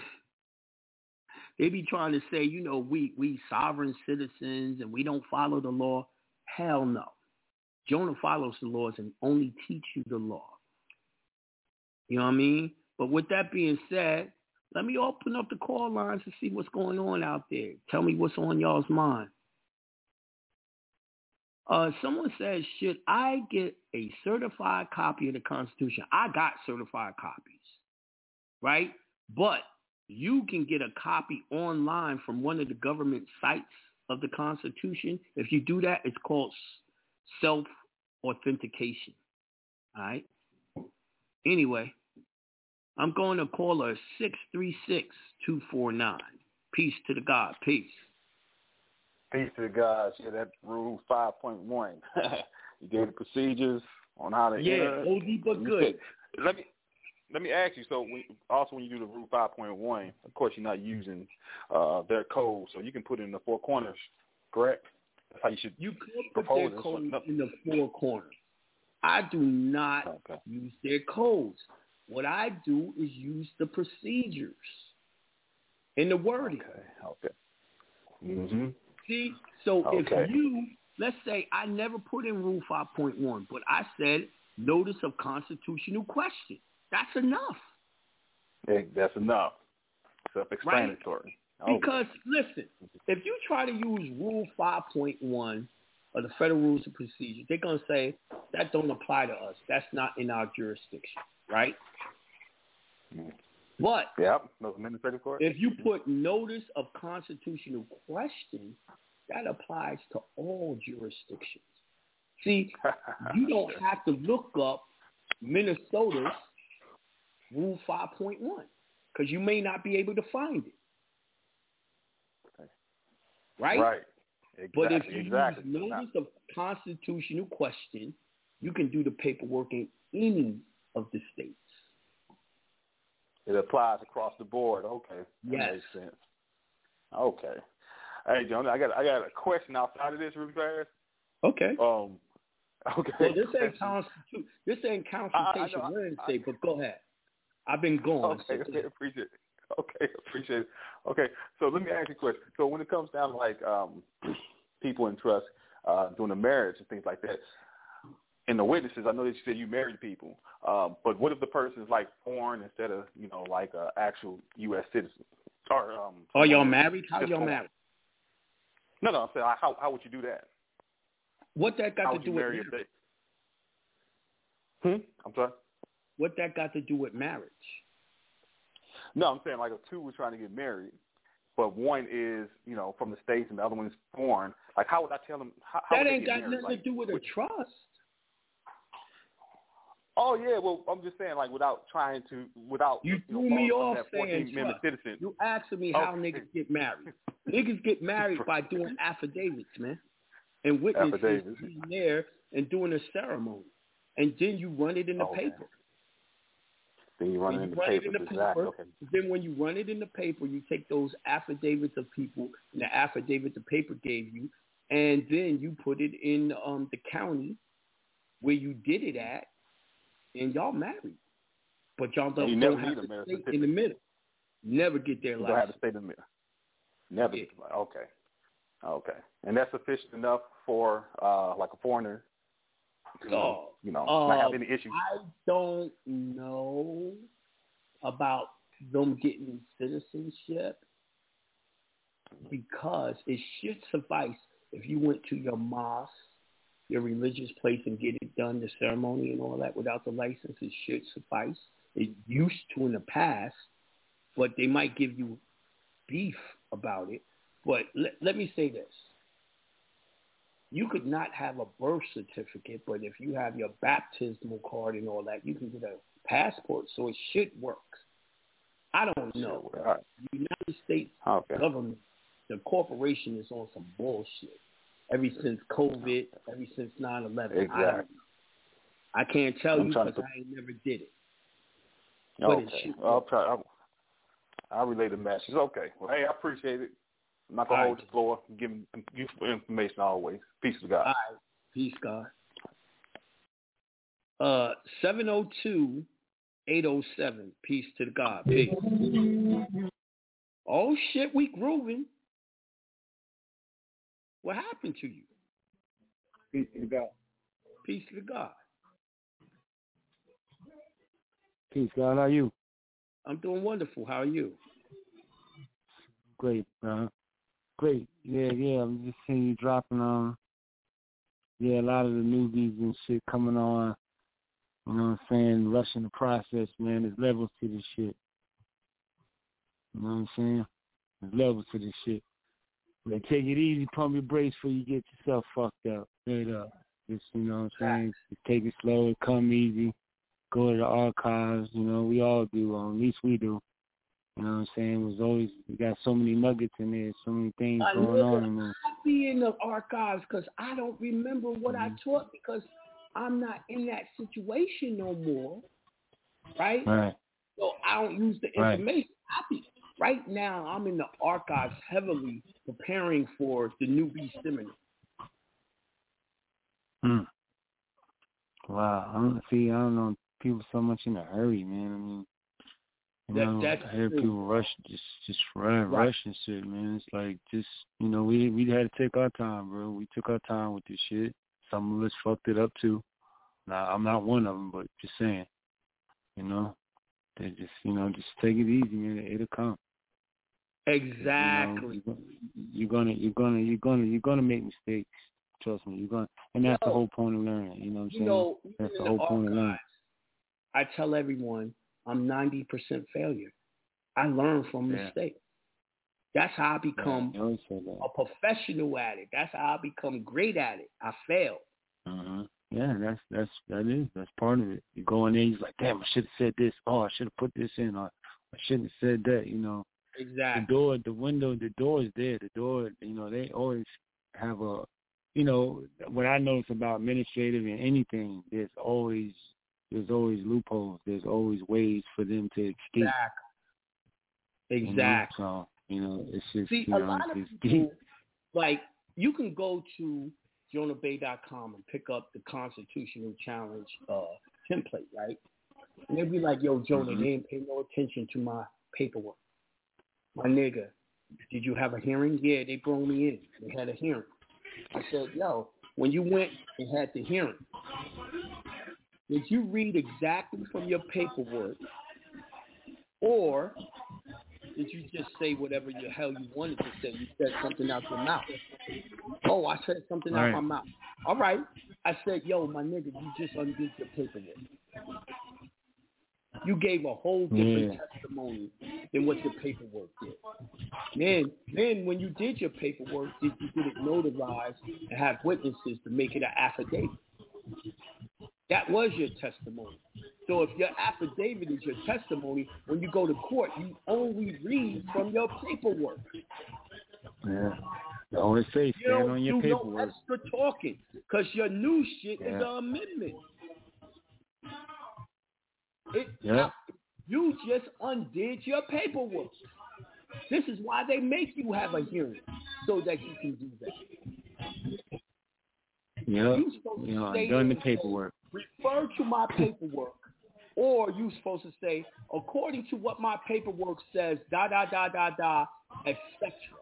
J: they be trying to say, you know, we we sovereign citizens and we don't follow the law. Hell no. Jonah follows the laws and only teach you the law. You know what I mean? But with that being said, let me open up the call lines to see what's going on out there. Tell me what's on y'all's mind. Uh, someone says, should I get a certified copy of the Constitution? I got certified copies, right? But you can get a copy online from one of the government sites of the Constitution. If you do that, it's called self-authentication, all right? Anyway, I'm going to call her six three six, two four nine. Peace to the God. Peace.
K: Peace to the gods. Yeah, that rule five point one. You gave the procedures on how to
J: yeah,
K: enter.
J: Yeah, oldie but good.
K: Said, let me let me ask you. So when, also when you do the rule five point one, of course you're not using uh, their code, so you can put it in the four corners. Correct? That's how you should.
J: You could put their code in the four corners. I do not okay. use their codes. What I do is use the procedures and the wording.
K: Okay. Okay. Mm-hmm.
J: See, so
K: okay.
J: if you, let's say I never put in Rule five point one, but I said notice of constitutional question. That's enough.
K: Yeah, that's enough. Self-explanatory.
J: Right? Because, okay. listen, if you try to use Rule five point one of the Federal Rules of Procedure, they're going to say that don't apply to us. That's not in our jurisdiction, right?
K: Mm.
J: But
K: yep, administrative court.
J: If you put notice of constitutional question, that applies to all jurisdictions. See, you don't have to look up Minnesota's Rule five point one because you may not be able to find it. Right?
K: Right. Exactly.
J: But if you
K: exactly.
J: use notice of constitutional question, you can do the paperwork in any of the states.
K: It applies across the board. Okay. That
J: yes.
K: makes sense. Okay. Hey, John, I got I got a question outside of this really fast.
J: Okay.
K: Um. Okay.
J: Well, this ain't constitu- This ain't Constitution I, I know, Wednesday, I, but go ahead. I've been going.
K: Okay. So okay. Appreciate it. Okay. Appreciate it. Okay. So let me ask you a question. So when it comes down to like um, people in trust uh, doing the marriage and things like that, and the witnesses, I know that you said you married people, um, but what if the person is like foreign instead of, you know, like an actual U S citizen? Or um,
J: are y'all married? How y'all married?
K: No, no. I'm saying how how would you do that?
J: What that got
K: how
J: to do with marriage?
K: Hmm. I'm sorry.
J: What that got to do with marriage?
K: No, I'm saying like if two were trying to get married, but one is, you know, from the States and the other one is foreign. Like, how would I tell them? How, how
J: that
K: would
J: ain't got
K: married?
J: nothing
K: like,
J: to do with a trust.
K: Oh yeah, well I'm just saying like without trying to without
J: you,
K: you
J: threw
K: know,
J: me off saying
K: trust.
J: Citizen. You asking me how okay. niggas get married? Niggas get married by doing affidavits, man, and witnesses being there and doing a ceremony, and then you run it in the
K: okay.
J: paper.
K: Then you run, it in, the
J: run
K: paper,
J: it in the
K: exactly.
J: paper.
K: Okay.
J: Then when you run it in the paper, you take those affidavits of people and the affidavit the paper gave you, and then you put it in um, the county where you did it at, and y'all married. But y'all don't,
K: you
J: don't
K: never
J: have
K: need
J: to
K: a
J: stay in the middle. Never get their license.
K: You don't have to stay in the middle. Never.
J: Yeah.
K: Okay. Okay. And that's sufficient enough for uh, like a foreigner to,
J: oh,
K: you know,
J: uh,
K: not have any issues.
J: I don't know about them getting citizenship because it should suffice if you went to your mosque, your religious place, and get it done, the ceremony and all that without the license. It should suffice. It used to in the past, but they might give you beef about it. But let, let me say this. You could not have a birth certificate, but if you have your baptismal card and all that, you can get a passport, so it should work. I don't know.
K: Right.
J: The United States
K: okay.
J: government, the corporation is on some bullshit. Ever since COVID, ever since nine eleven.
K: Exactly.
J: I, don't know. I can't tell
K: I'm
J: you because
K: to...
J: I ain't never did it.
K: Okay. But I'll try. I'll, I'll relay the message. Okay. Well, hey, I appreciate it. I'm not going to hold the floor. Giving useful information always. Peace to God.
J: All right. Peace, God. Uh, seven oh two eight oh seven. Peace to the God. Peace. Oh, shit, we grooving. What happened to you?
L: Peace to the God.
J: Peace to the God.
L: Peace, God. How are you?
J: I'm doing wonderful. How are you?
L: Great, uh, great. Yeah, yeah. I'm just seeing you dropping on. Yeah, a lot of the newbies and shit coming on. You know what I'm saying? Rushing the process, man. There's levels to this shit. You know what I'm saying? There's levels to this shit. Like, take it easy, pump your brakes before you get yourself fucked up. Straight up. Just, you know what I'm saying? Just take it slow, come easy. Go to the archives, you know, we all do, um, at least we do. You know what I'm saying? It was always, we got so many nuggets in there, so many things
J: I
L: going on in there.
J: I be in the archives because I don't remember what
L: mm-hmm.
J: I taught because I'm not in that situation no more, right?
L: Right.
J: So I don't use the information. Right. I be, right now, I'm in the archives heavily preparing for the newbie seminar.
L: Hmm. Wow. I don't see, I don't know, people so much in a hurry, man. I mean, you
J: that,
L: know,
J: that's
L: I hear
J: true.
L: people rush, just, just right,
J: right.
L: rush and shit, man. It's like, just, you know, we we had to take our time, bro. We took our time with this shit. Some of us fucked it up too. Now, I'm not one of them, but just saying, you know, they just, you know, just take it easy, man. It'll come.
J: Exactly.
L: You know, you're gonna, you're gonna, you're gonna, you're gonna make mistakes. Trust me, you're gonna, and that's
J: no.
L: the whole point of learning. You know what I'm
J: you
L: saying?
J: Know,
L: that's the whole point of learning.
J: I tell everyone I'm ninety percent failure. I learn from
L: yeah.
J: mistakes. That's how I become
L: yeah,
J: a professional at it. That's how I become great at it. I fail.
L: Uh-huh. Yeah, that's that's that is that's part of it. You go in there, you're like, damn, I should have said this. Oh, I should have put this in. Or I shouldn't have said that. You know,
J: exactly.
L: The door, the window, the door is there. The door, you know, they always have a, you know, what I notice about administrative and anything, there's always there's always loopholes. There's always ways for them to escape.
J: Exactly. Exactly.
L: You know? So, you know, it's just,
J: See,
L: you
J: a
L: know,
J: lot of
L: it's
J: people,
L: deep.
J: like, you can go to jonah bey dot com and pick up the Constitutional Challenge uh, template, right? And they'll be like, yo, Jonah,
L: mm-hmm.
J: they didn't pay no attention to my paperwork. My nigga, did you have a hearing? Yeah, they brought me in. They had a hearing. I said, yo, when you went and had the hearing, did you read exactly from your paperwork, or did you just say whatever the hell you wanted to say? You said something out your mouth. Oh, I said something
L: right.
J: out my mouth. All right. I said, yo, my nigga, you just undid your paperwork. You gave a whole different
L: yeah.
J: testimony than what your paperwork did. Then, then when you did your paperwork, did you get it notarized and have witnesses to make it an affidavit? That was your testimony. So if your affidavit is your testimony, when you go to court, you only read from your paperwork.
L: Yeah. You always say stand on your
J: you
L: paperwork.
J: You don't do extra talking because your new shit
L: yeah.
J: is an amendment. It,
L: yeah.
J: You just undid your paperwork. This is why they make you have a hearing, so that you can do that.
L: Yeah,
J: you supposed
L: you know,
J: to
L: I've done the paperwork.
J: Say, refer to my paperwork, or you supposed to say, according to what my paperwork says, da da da da da, et cetera.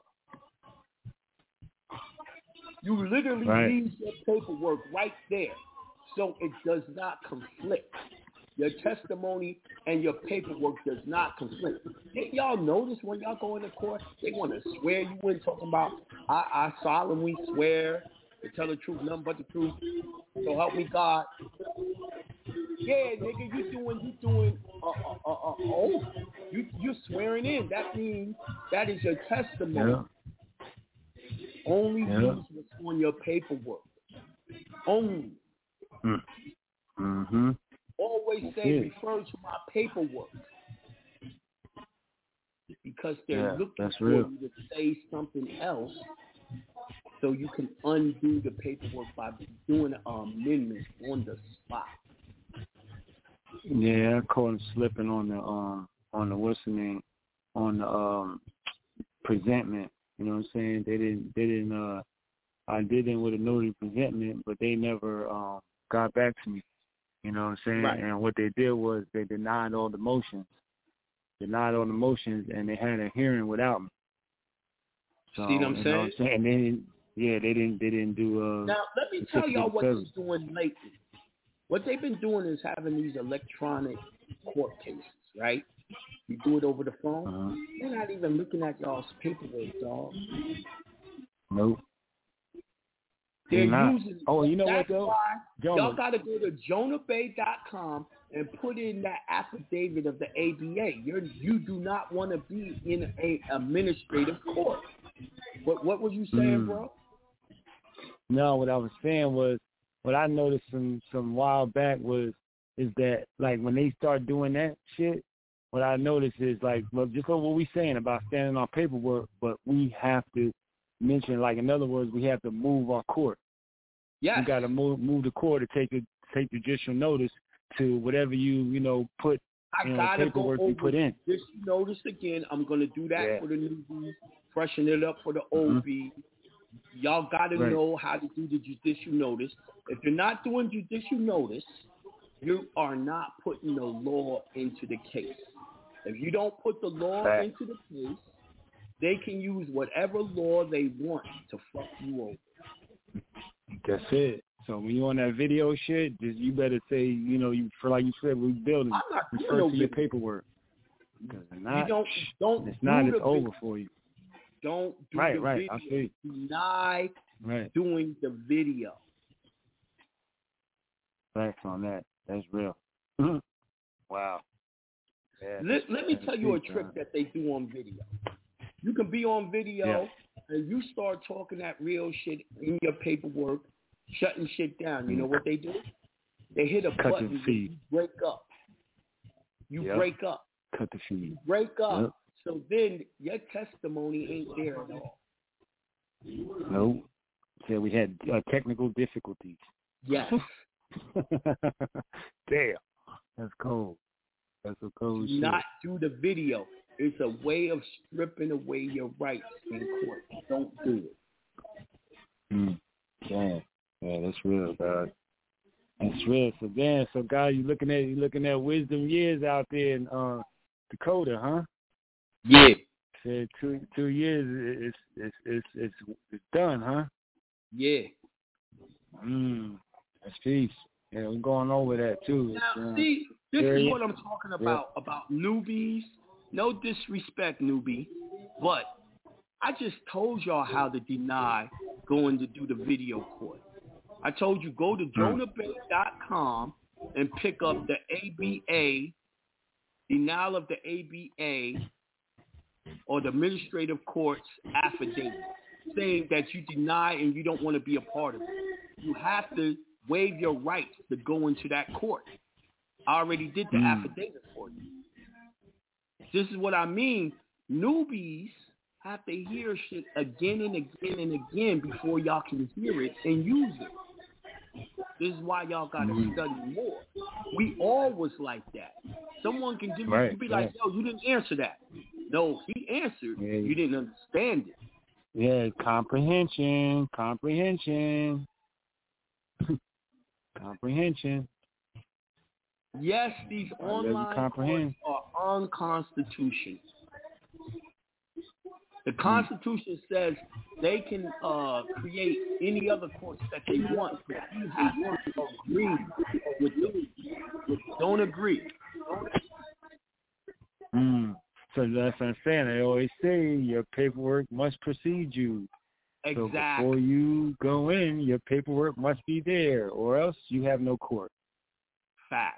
J: You literally
L: right.
J: read your paperwork right there, so it does not conflict. Your testimony and your paperwork does not conflict. Didn't y'all notice when y'all go into court, they want to swear you in, talking about, I, I solemnly swear to tell the truth, nothing but the truth, so help me God. Yeah, nigga, you doing, you doing, uh, uh, uh, uh, oh, you, you're swearing in. That means that is your testimony.
L: Yeah.
J: Only
L: yeah.
J: use what's on your paperwork. Only.
L: Mm. Mm-hmm.
J: Always say, refer to my paperwork. Because they're
L: yeah,
J: looking
L: that's
J: for
L: real.
J: you to say something else so you can undo the paperwork by doing an amendment on the spot.
L: Yeah, I caught him slipping on the um on the what's the name on the um presentment. You know what I'm saying? They didn't they didn't uh I did it with a notary presentment, but they never um got back to me. You know what I'm saying?
J: Right.
L: And what they did was they denied all the motions, denied all the motions, and they had a hearing without me. So,
J: See what I'm
L: you
J: saying?
L: know what I'm saying? And then, yeah, they didn't, they didn't do. Uh,
J: now let me tell y'all what they're doing lately. What they've been doing is having these electronic court cases, right? You do it over the phone.
L: Uh-huh.
J: They're not even looking at y'all's paperwork, dog.
L: Nope.
J: They're
L: not.
J: using.
L: Oh, you know
J: that's
L: what though?
J: Why
L: Jonah.
J: Y'all got to go to jonah bay dot com and put in that affidavit of the A B A. You're you do not want to be in a administrative court. What what were you saying,
L: mm.
J: bro?
L: No, what I was saying was what I noticed some some while back was is that like when they start doing that shit, what I noticed is like well, just like what we saying about standing on paperwork, but we have to mention, like in other words, we have to move our court.
J: Yes.
L: We got to move move the court to take a take judicial notice to whatever you you know put
J: I
L: you know,
J: gotta
L: paperwork
J: go
L: you put in.
J: Judicial notice again. I'm gonna do that
L: Yeah.
J: for the newbies, freshen it up for the O B. Mm-hmm. Y'all gotta
L: right.
J: know how to do the judicial notice. If you're not doing judicial notice, you are not putting the law into the case. If you don't put the law
L: Fact.
J: into the case, they can use whatever law they want to fuck you over.
L: That's it. So when you on that video shit, just you better say, you know, you for like you said, we building.
J: I'm not
L: refer
J: no
L: to your
J: video.
L: paperwork. Because not,
J: you don't, don't
L: it's not.
J: do
L: It's
J: the
L: over
J: video.
L: for you.
J: Don't do
L: right,
J: the
L: right.
J: video.
L: I see.
J: Deny
L: right.
J: doing the video.
L: Facts on that. That's real. Wow. Yeah,
J: let, let me tell you a
L: deep,
J: trick
L: man.
J: that they do on video. You can be on video
L: yeah.
J: and you start talking that real shit in your paperwork, shutting shit down. You know what they do? They hit a
L: Cut
J: button.
L: the feed.
J: You break up. You
L: yep.
J: break up.
L: Cut the feed.
J: You break up.
L: Yep.
J: So then your testimony ain't there at all.
L: Nope. So we had uh, technical difficulties.
J: Yes.
L: Damn. That's cold. That's a cold
J: do
L: shit.
J: not do the video. It's a way of stripping away your rights in court. Don't do it.
L: Mm. Damn. Yeah, that's real, God. That's real. So damn, so God, you looking at you looking at wisdom years out there in uh, Dakota, huh?
J: Yeah.
L: Said two two years it's it's it's it's it's done, huh?
J: Yeah.
L: Mm. That's peace. Yeah, we're going over that too.
J: Now,
L: uh,
J: see, this
L: very,
J: is what I'm talking about, yeah. about newbies. No disrespect, newbie, but I just told y'all how to deny going to do the video court. I told you go to jonah bay dot com and pick up the A B A, denial of the A B A, or the administrative court's affidavit, saying that you deny and you don't want to be a part of it. You have to waive your rights to go into that court. I already did the mm. affidavit for you. This is what I mean. Newbies have to hear shit again and again and again before y'all can hear it and use it. This is why y'all got to mm. study more. We all was like that. Someone can give you,
L: right,
J: you be
L: right.
J: like, yo, you didn't answer that. No, he answered.
L: Yeah.
J: You didn't understand it.
L: Yeah, comprehension, comprehension. Comprehension.
J: Yes, these online courts are unconstitutional. The Constitution says they can uh, create any other courts that they want, but you have to agree with them. Don't agree.
L: Mm. So that's what I'm saying. I always say your paperwork must precede you.
J: Exactly.
L: So before you go in, your paperwork must be there, or else you have no court.
J: Facts.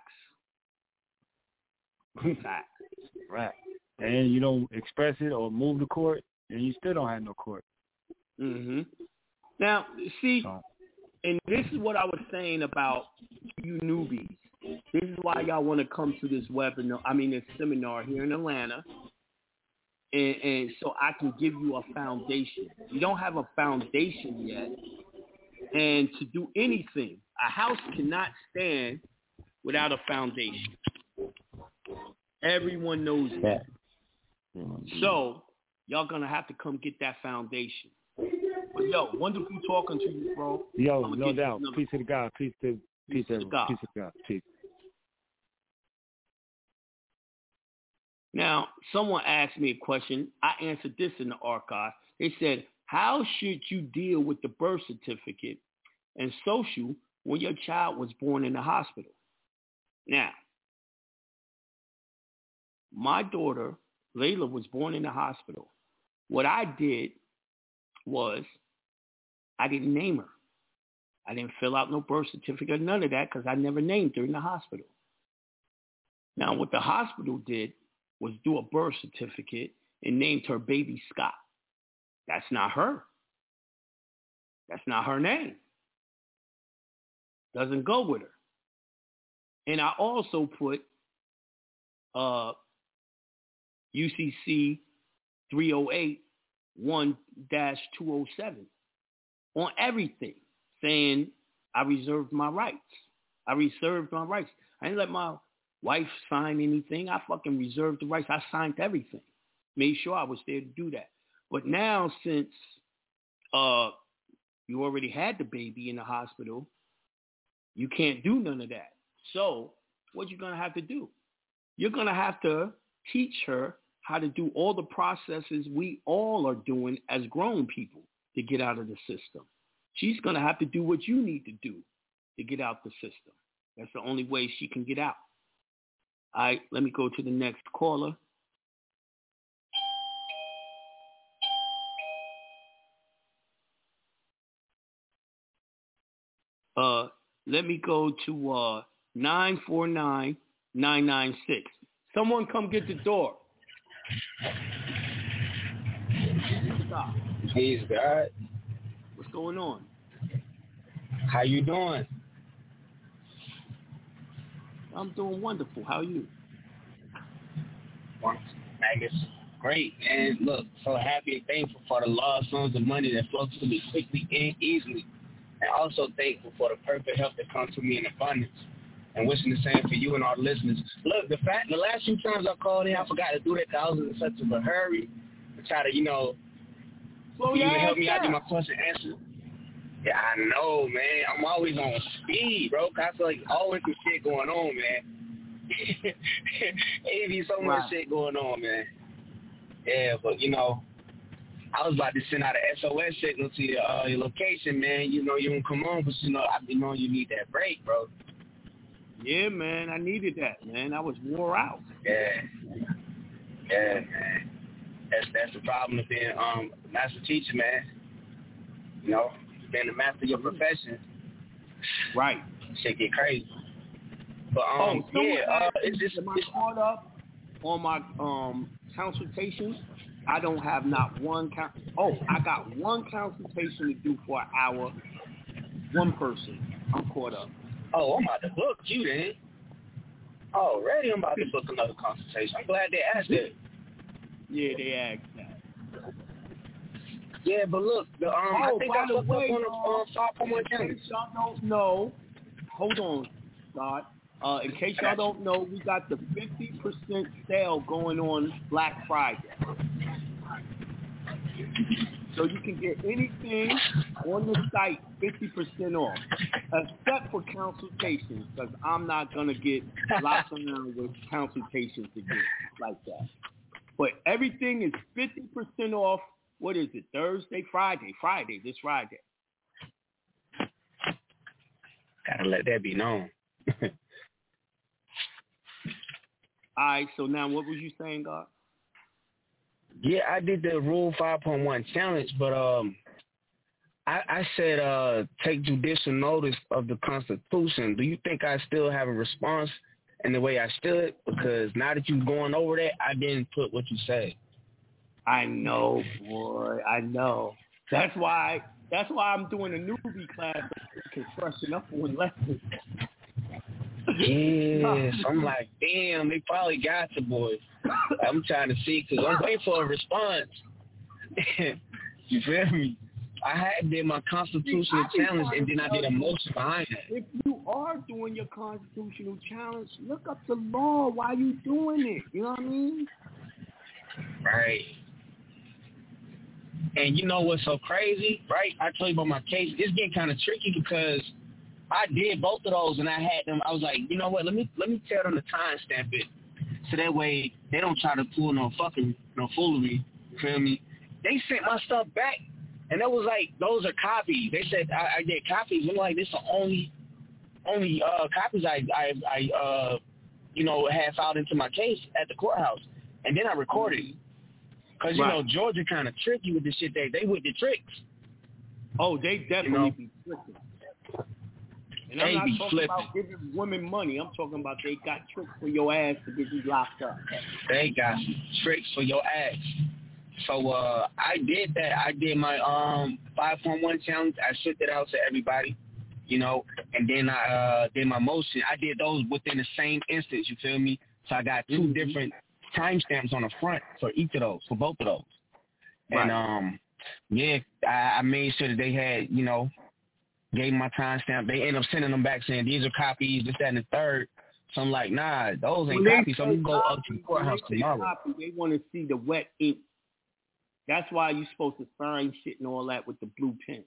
J: Facts.
L: Right. And you don't express it or move the court, and you still don't have no court.
J: Mm-hmm. Now, see,
L: so.
J: and this is what I was saying about you newbies. This is why y'all want to come to this webinar, I mean this seminar here in Atlanta. And, and so I can give you a foundation. You don't have a foundation yet. And to do anything, a house cannot stand without a foundation. Everyone knows that. So y'all going to have to come get that foundation. But yo, wonderful talking to you, bro.
L: Yo, no doubt. Peace to the God. Peace to, peace
J: peace to
L: to
J: God.
L: Peace to God. Peace.
J: Now, someone asked me a question. I answered this in the archive. They said, how should you deal with the birth certificate and social when your child was born in the hospital? Now, my daughter, Layla, was born in the hospital. What I did was I didn't name her. I didn't fill out no birth certificate, none of that, because I never named her in the hospital. Now, what the hospital did was do a birth certificate and named her baby Scott. That's not her. That's not her name. Doesn't go with her. And I also put uh, U C C three oh eight one dash two oh seven on everything, saying I reserved my rights. I reserved my rights. I didn't let my wife sign anything. I fucking reserved the rights. I signed everything. Made sure I was there to do that. But now, since uh, you already had the baby in the hospital, you can't do none of that. So what you're going to have to do? You're going to have to teach her how to do all the processes we all are doing as grown people to get out of the system. She's going to have to do what you need to do to get out the system. That's the only way she can get out. All right, let me go to the next caller. Uh, let me go to uh, nine four nine, nine nine six. Someone come get the door. Stop.
M: Praise God.
J: What's going on?
M: How you doing?
J: I'm doing wonderful. How are you?
M: I guess great, man. Look, so happy and thankful for the large sums of money that flow to me quickly and easily. And also thankful for the perfect help that comes to me in abundance. And wishing the same for you and all the listeners. Look, the fact, the last few times I called in, I forgot to do that because I was in such a hurry to try to, you know,
J: well,
M: even
J: yeah,
M: help me
J: yeah.
M: out get my question answered. Yeah, I know, man. I'm always on speed, bro. Cause I feel like always some shit going on, man. It be so much
J: right.
M: shit going on, man. Yeah, but you know, I was about to send out an S O S signal to your, uh, your location, man. You know you don't come on, but you know I be knowing you need that break, bro.
J: Yeah, man, I needed that, man. I was wore out.
M: Yeah, yeah, man. That's that's the problem of being um master teacher, man. You know, being the master of your profession.
J: Right.
M: Shit get crazy. But um,
J: oh,
M: yeah, uh, it's just
J: am I caught up on my um consultations? I don't have not one count. Oh, I got one consultation to do for an hour. One person. I'm caught up.
M: Oh, I'm about to book you then. Already, I'm about to book another consultation. I'm glad they asked that.
J: Yeah, they asked that.
M: Yeah, but look, the, um,
J: oh,
M: I think
J: by
M: I
J: the
M: looked
J: way,
M: up on the um, five point one challenge.
J: In case y'all don't know, hold on, Scott. Uh, in case y'all don't know, we got the fifty percent sale going on Black Friday. So you can get anything on the site fifty percent off, except for consultations, because I'm not going to get locked around with consultations again like that. But everything is fifty percent off. What is it? Thursday, Friday, Friday, this Friday.
M: Gotta let that be known.
J: All right, so now what was you saying, God?
M: Yeah, I did the Rule five point one challenge, but um, I, I said uh, take judicial notice of the Constitution. Do you think I still have a response in the way I stood? Because now that you're going over that, I didn't put what you said.
J: I know, boy. I know. That's why. That's why I'm doing a newbie class so I can freshen up on lessons.
M: Yeah, so I'm like, damn, they probably got the boy. I'm trying to see because I'm waiting for a response. You feel me? I had did my constitutional see, challenge and then I did a motion behind that.
J: If you are doing your constitutional challenge, look up the law while you doing it. You know what I mean?
M: Right. And you know what's so crazy, right? I told you about my case. It's getting kind of tricky because I did both of those, and I had them. I was like, you know what? Let me let me tell them to timestamp it, so that way they don't try to pull no fucking no foolery. You feel me? They sent my stuff back, and it was like those are copies. They said I, I did copies. I'm like, this is the only only uh, copies I I, I uh, you know had filed into my case at the courthouse, and then I recorded it. Cause you right. know Georgia kind of tricky with the shit. They they with the tricks.
J: Oh, they definitely you know? be tricking. And I'm
M: they
J: not
M: be
J: talking
M: flipping.
J: about giving women money. I'm talking about they got tricks for your ass to get you locked up.
M: They got tricks for your ass. So uh, I did that. I did my um five point one challenge. I shipped it out to everybody, you know, and then I uh, did my motion. I did those within the same instance. You feel me? So I got two mm-hmm. different timestamps on the front for each of those, for both of those. Right. And um, yeah, I, I made sure that they had, you know, gave them my timestamp. They ended up sending them back saying these are copies, this, that, and the third. So I'm like, nah, those ain't
J: when
M: copies. So I'm gonna go up to the courthouse tomorrow.
J: Copy, they want to see the wet ink. That's why you're supposed to sign shit and all that with the blue pen.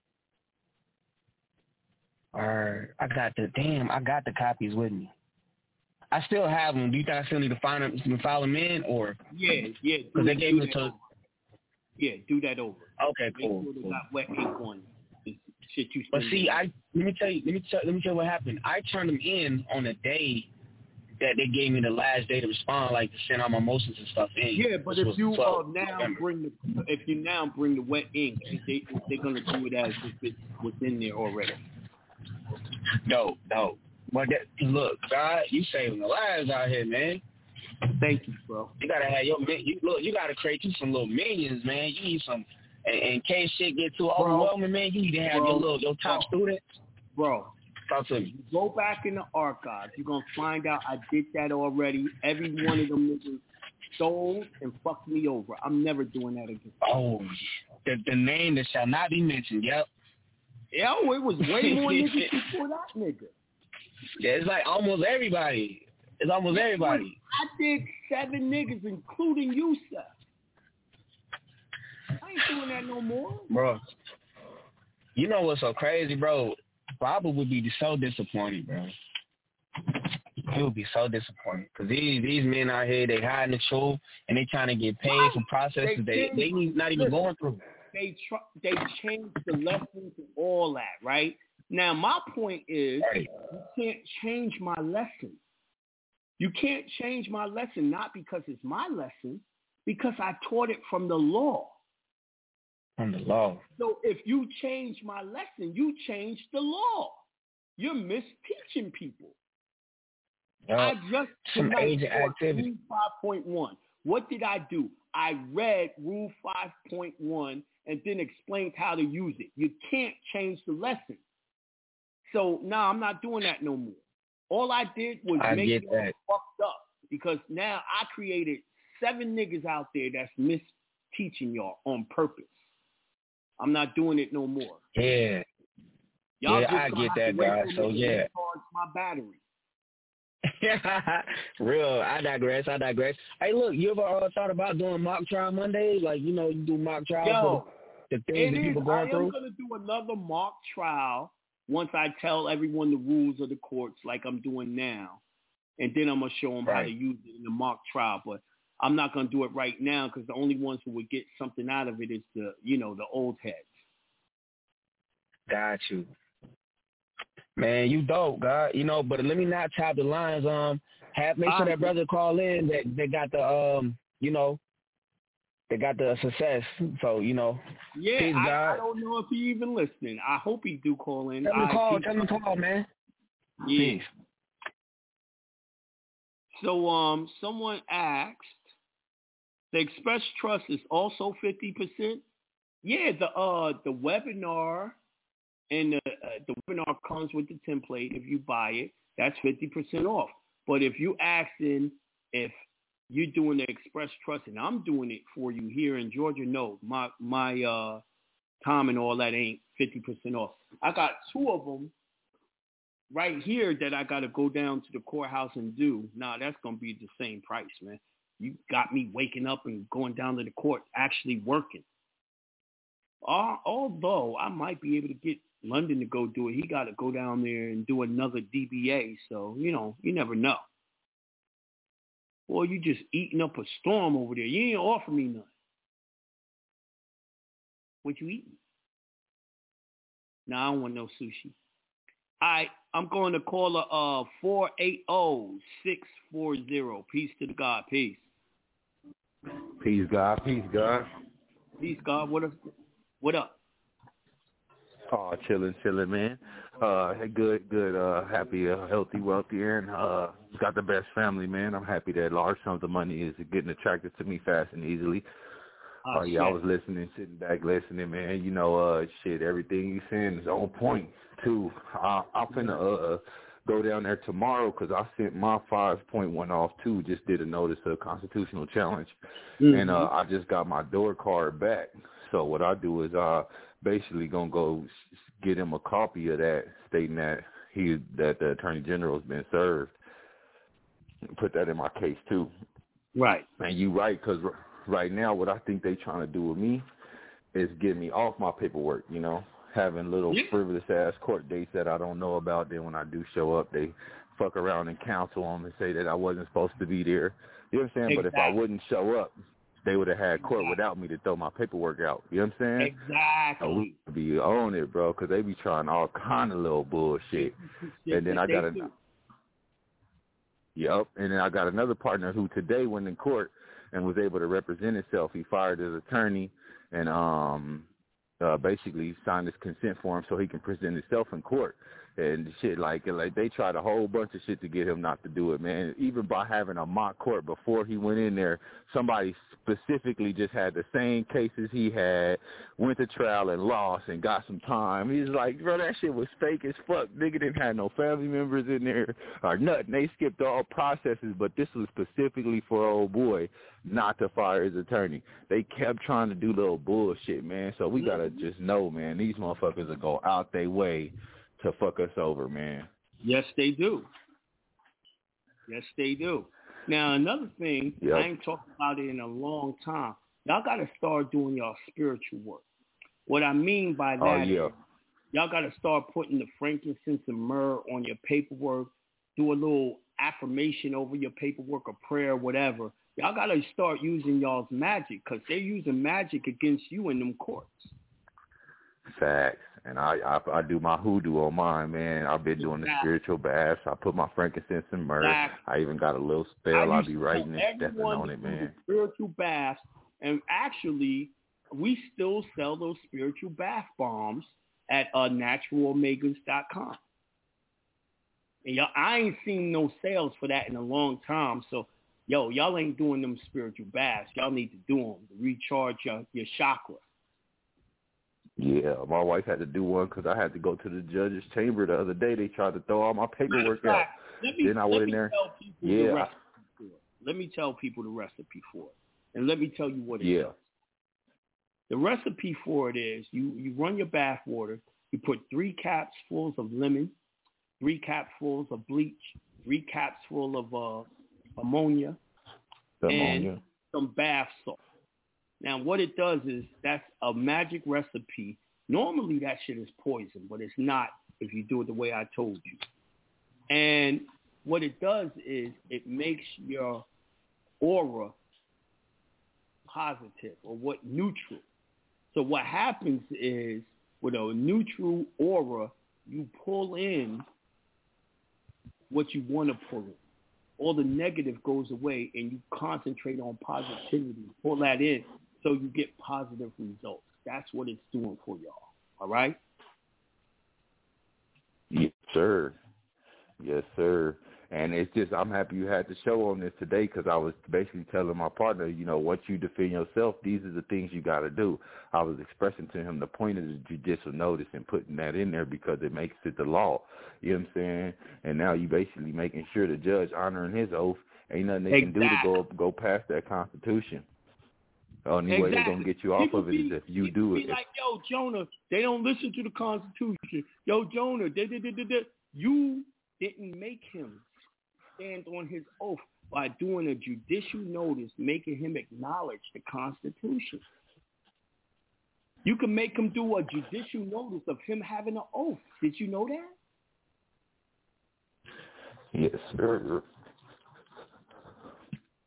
M: Alright, I got the damn. I got the copies with me. I still have them. Do you think I still need to find them, to file them in, or?
J: Yeah, yeah.
M: Because they gave me to.
J: Yeah, do that over.
M: Okay, cool.
J: Make sure they
M: cool.
J: got wet ink on you. Shit you.
M: But see, I let me tell you, let me tell, let me tell you what happened. I turned them in on the day that they gave me the last day to respond, like to send all my motions and stuff in.
J: Yeah, but if you uh, now November. bring the if you now bring the wet ink, they they're gonna do it as if it's within there already.
M: No, no. But that, look, God, you saving the lives out here, man.
J: Thank you, bro.
M: You gotta have your you look. You gotta create you some little minions, man. You need some. In, in case shit get too bro, overwhelming, man, you need to have bro, your little your top bro, students.
J: Bro,
M: talk to me.
J: Go back in the archives. You're gonna find out I did that already. Every one of them niggas stole and fucked me over. I'm never doing that again.
M: Oh, the the name that shall not be mentioned. Yep.
J: Yo, it was way more niggas before that nigga.
M: Yeah, it's like almost everybody. It's almost everybody.
J: I did seven niggas, including you, Seth. I ain't doing that no more.
M: Bro, you know what's so crazy, bro? Baba would be so disappointed, bro. He would be so disappointed. Because these, these men out here, they hiding the truth, and they trying to get paid for processes they, they, they not even going through.
J: They tr- they changed the lessons and all that, right? Now, my point is, right. you can't change my lesson. You can't change my lesson, not because it's my lesson, because I taught it from the law.
M: From the law.
J: So if you change my lesson, you change the law. You're misteaching people.
M: Uh,
J: I just
M: some agent activity.
J: Rule five point one. What did I do? I read Rule five point one and then explained how to use it. You can't change the lesson. So now nah, I'm not doing that no more. All I did was
M: I
J: make it
M: fucked
J: up because now I created seven niggas out there that's misteaching y'all on purpose. I'm not doing it no more.
M: Yeah.
J: Y'all
M: yeah, I get that, guy. So yeah.
J: Charge my battery.
M: Real, I digress. I digress. Hey, look, you ever uh, thought about doing mock trial Mondays? Like, you know, you do mock trial
J: Yo,
M: for the things that people
J: is,
M: going
J: I
M: through.
J: I'm gonna do another mock trial once I tell everyone the rules of the courts, like I'm doing now, and then I'm gonna show them right. how to use it in the mock trial. But I'm not gonna do it right now because the only ones who would get something out of it is the, you know, the old heads.
M: Got you. Man, you dope, God. You know, but let me not top the lines. Um, have make sure that brother call in that they got the um, you know, they got the success. So you know,
J: yeah,
M: peace,
J: I,
M: God.
J: I don't know if he even listening. I hope he do call in.
M: Tell him to
J: I,
M: call.
J: he,
M: Tell him to call, man.
J: Yeah.
M: Peace.
J: So um, someone asked, the Express Trust is also fifty percent. Yeah, the uh the webinar. And the, uh, the webinar comes with the template. If you buy it, that's fifty percent off. But if you asking if you're doing the Express Trust and I'm doing it for you here in Georgia, no, my my uh, time and all that ain't fifty percent off. I got two of them right here that I got to go down to the courthouse and do. Nah, that's going to be the same price, man. You got me waking up and going down to the court, actually working. Uh, although I might be able to get London to go do it. He got to go down there and do another D B A. So, you know, you never know. Boy, you just eating up a storm over there. You ain't offer me nothing. What you eating? No, I don't want no sushi. All right, I'm going to call a uh, four eight zero, six four zero. Peace to the God. Peace.
N: Peace, God. Peace, God.
J: Peace, God. What up? What up?
N: Oh, chilling, chilling, man. Uh, good, good, uh, happy, uh, healthy, wealthy, and uh, got the best family, man. I'm happy that large sums of money is getting attracted to me fast and easily. Oh, uh, yeah, I was listening, sitting back, listening, man. You know, uh, shit, everything you saying is on point, too. I, I'm finna uh, go down there tomorrow because I sent my five point one off, too. Just did a notice of constitutional challenge. Mm-hmm. And uh, I just got my door card back. So what I do is uh, basically going to go get him a copy of that stating that he that the Attorney General has been served. Put that in my case, too.
J: Right.
N: And you right, because right now what I think they trying to do with me is get me off my paperwork, you know, having little yeah. frivolous-ass court dates that I don't know about. Then when I do show up, they fuck around and counsel on and say that I wasn't supposed to be there. You know what I'm saying? Exactly. But if I wouldn't show up, they would have had court exactly. without me to throw my paperwork out. You know what I'm saying?
J: Exactly.
N: So we be on it, bro, because they be trying all kind of little bullshit.
J: Yeah,
N: and then I got a, yep. And then I got another partner who today went in court and was able to represent himself. He fired his attorney and um, uh, basically signed his consent form so he can present himself in court. And shit, like, like they tried a whole bunch of shit to get him not to do it, man. Even by having a mock court before he went in there, somebody specifically just had the same cases he had, went to trial and lost and got some time. He's like, bro, that shit was fake as fuck. Nigga didn't have no family members in there or nothing. They skipped all processes, but this was specifically for old boy not to fire his attorney. They kept trying to do little bullshit, man. So we got to just know, man, these motherfuckers will go out their way to fuck us over, man.
J: Yes, they do. Yes, they do. Now, another thing, yep. I ain't talked about it in a long time. Y'all got to start doing y'all spiritual work. What I mean by that
N: oh, yeah.
J: is y'all got to start putting the frankincense and myrrh on your paperwork, do a little affirmation over your paperwork or prayer, whatever. Y'all got to start using y'all's magic because they're using magic against you in them courts.
N: Facts. And I, I I do my hoodoo on mine, man. I've been doing the spiritual baths. I put my frankincense and myrrh. Exactly. I even got a little spell. I'll be writing and stepping on it, man.
J: Spiritual baths. And actually, we still sell those spiritual bath bombs at uh, natural omegas dot com. And y'all, I ain't seen no sales for that in a long time. So, yo, y'all ain't doing them spiritual baths. Y'all need to do them to recharge your, your chakra.
N: Yeah, my wife had to do one because I had to go to the judge's chamber the other day. They tried to throw all my paperwork out.
J: Me,
N: then I went in there.
J: Yeah. The let me tell people the recipe for it. And let me tell you what it
N: yeah.
J: is. The recipe for it is you, you run your bath water. You put three capfuls of lemon, three capfuls of bleach, three capfuls of uh, ammonia,
N: the
J: and
N: ammonia.
J: some bath salt. Now, what it does is that's a magic recipe. Normally, that shit is poison, but it's not if you do it the way I told you. And what it does is it makes your aura positive or what neutral. So what happens is with a neutral aura, you pull in what you want to pull in. All the negative goes away and you concentrate on positivity. Pull that in. So you get positive results. That's what it's doing for y'all. All right?
N: Yes, sir. Yes, sir. And it's just, I'm happy you had the show on this today because I was basically telling my partner, you know, once you defend yourself, these are the things you got to do. I was expressing to him the point of the judicial notice and putting that in there because it makes it the law. You know what I'm saying? And now you basically making sure the judge honoring his oath, ain't nothing they exactly. can do to go go past that Constitution. The only
J: exactly.
N: way they're going to get you off
J: people
N: of it
J: be,
N: is if you do
J: be
N: it.
J: like, yo, Jonah, they don't listen to the Constitution. Yo, Jonah, da, da, da, da, da. You didn't make him stand on his oath by doing a judicial notice, making him acknowledge the Constitution. You can make him do a judicial notice of him having an oath. Did you know that?
N: Yes, sir.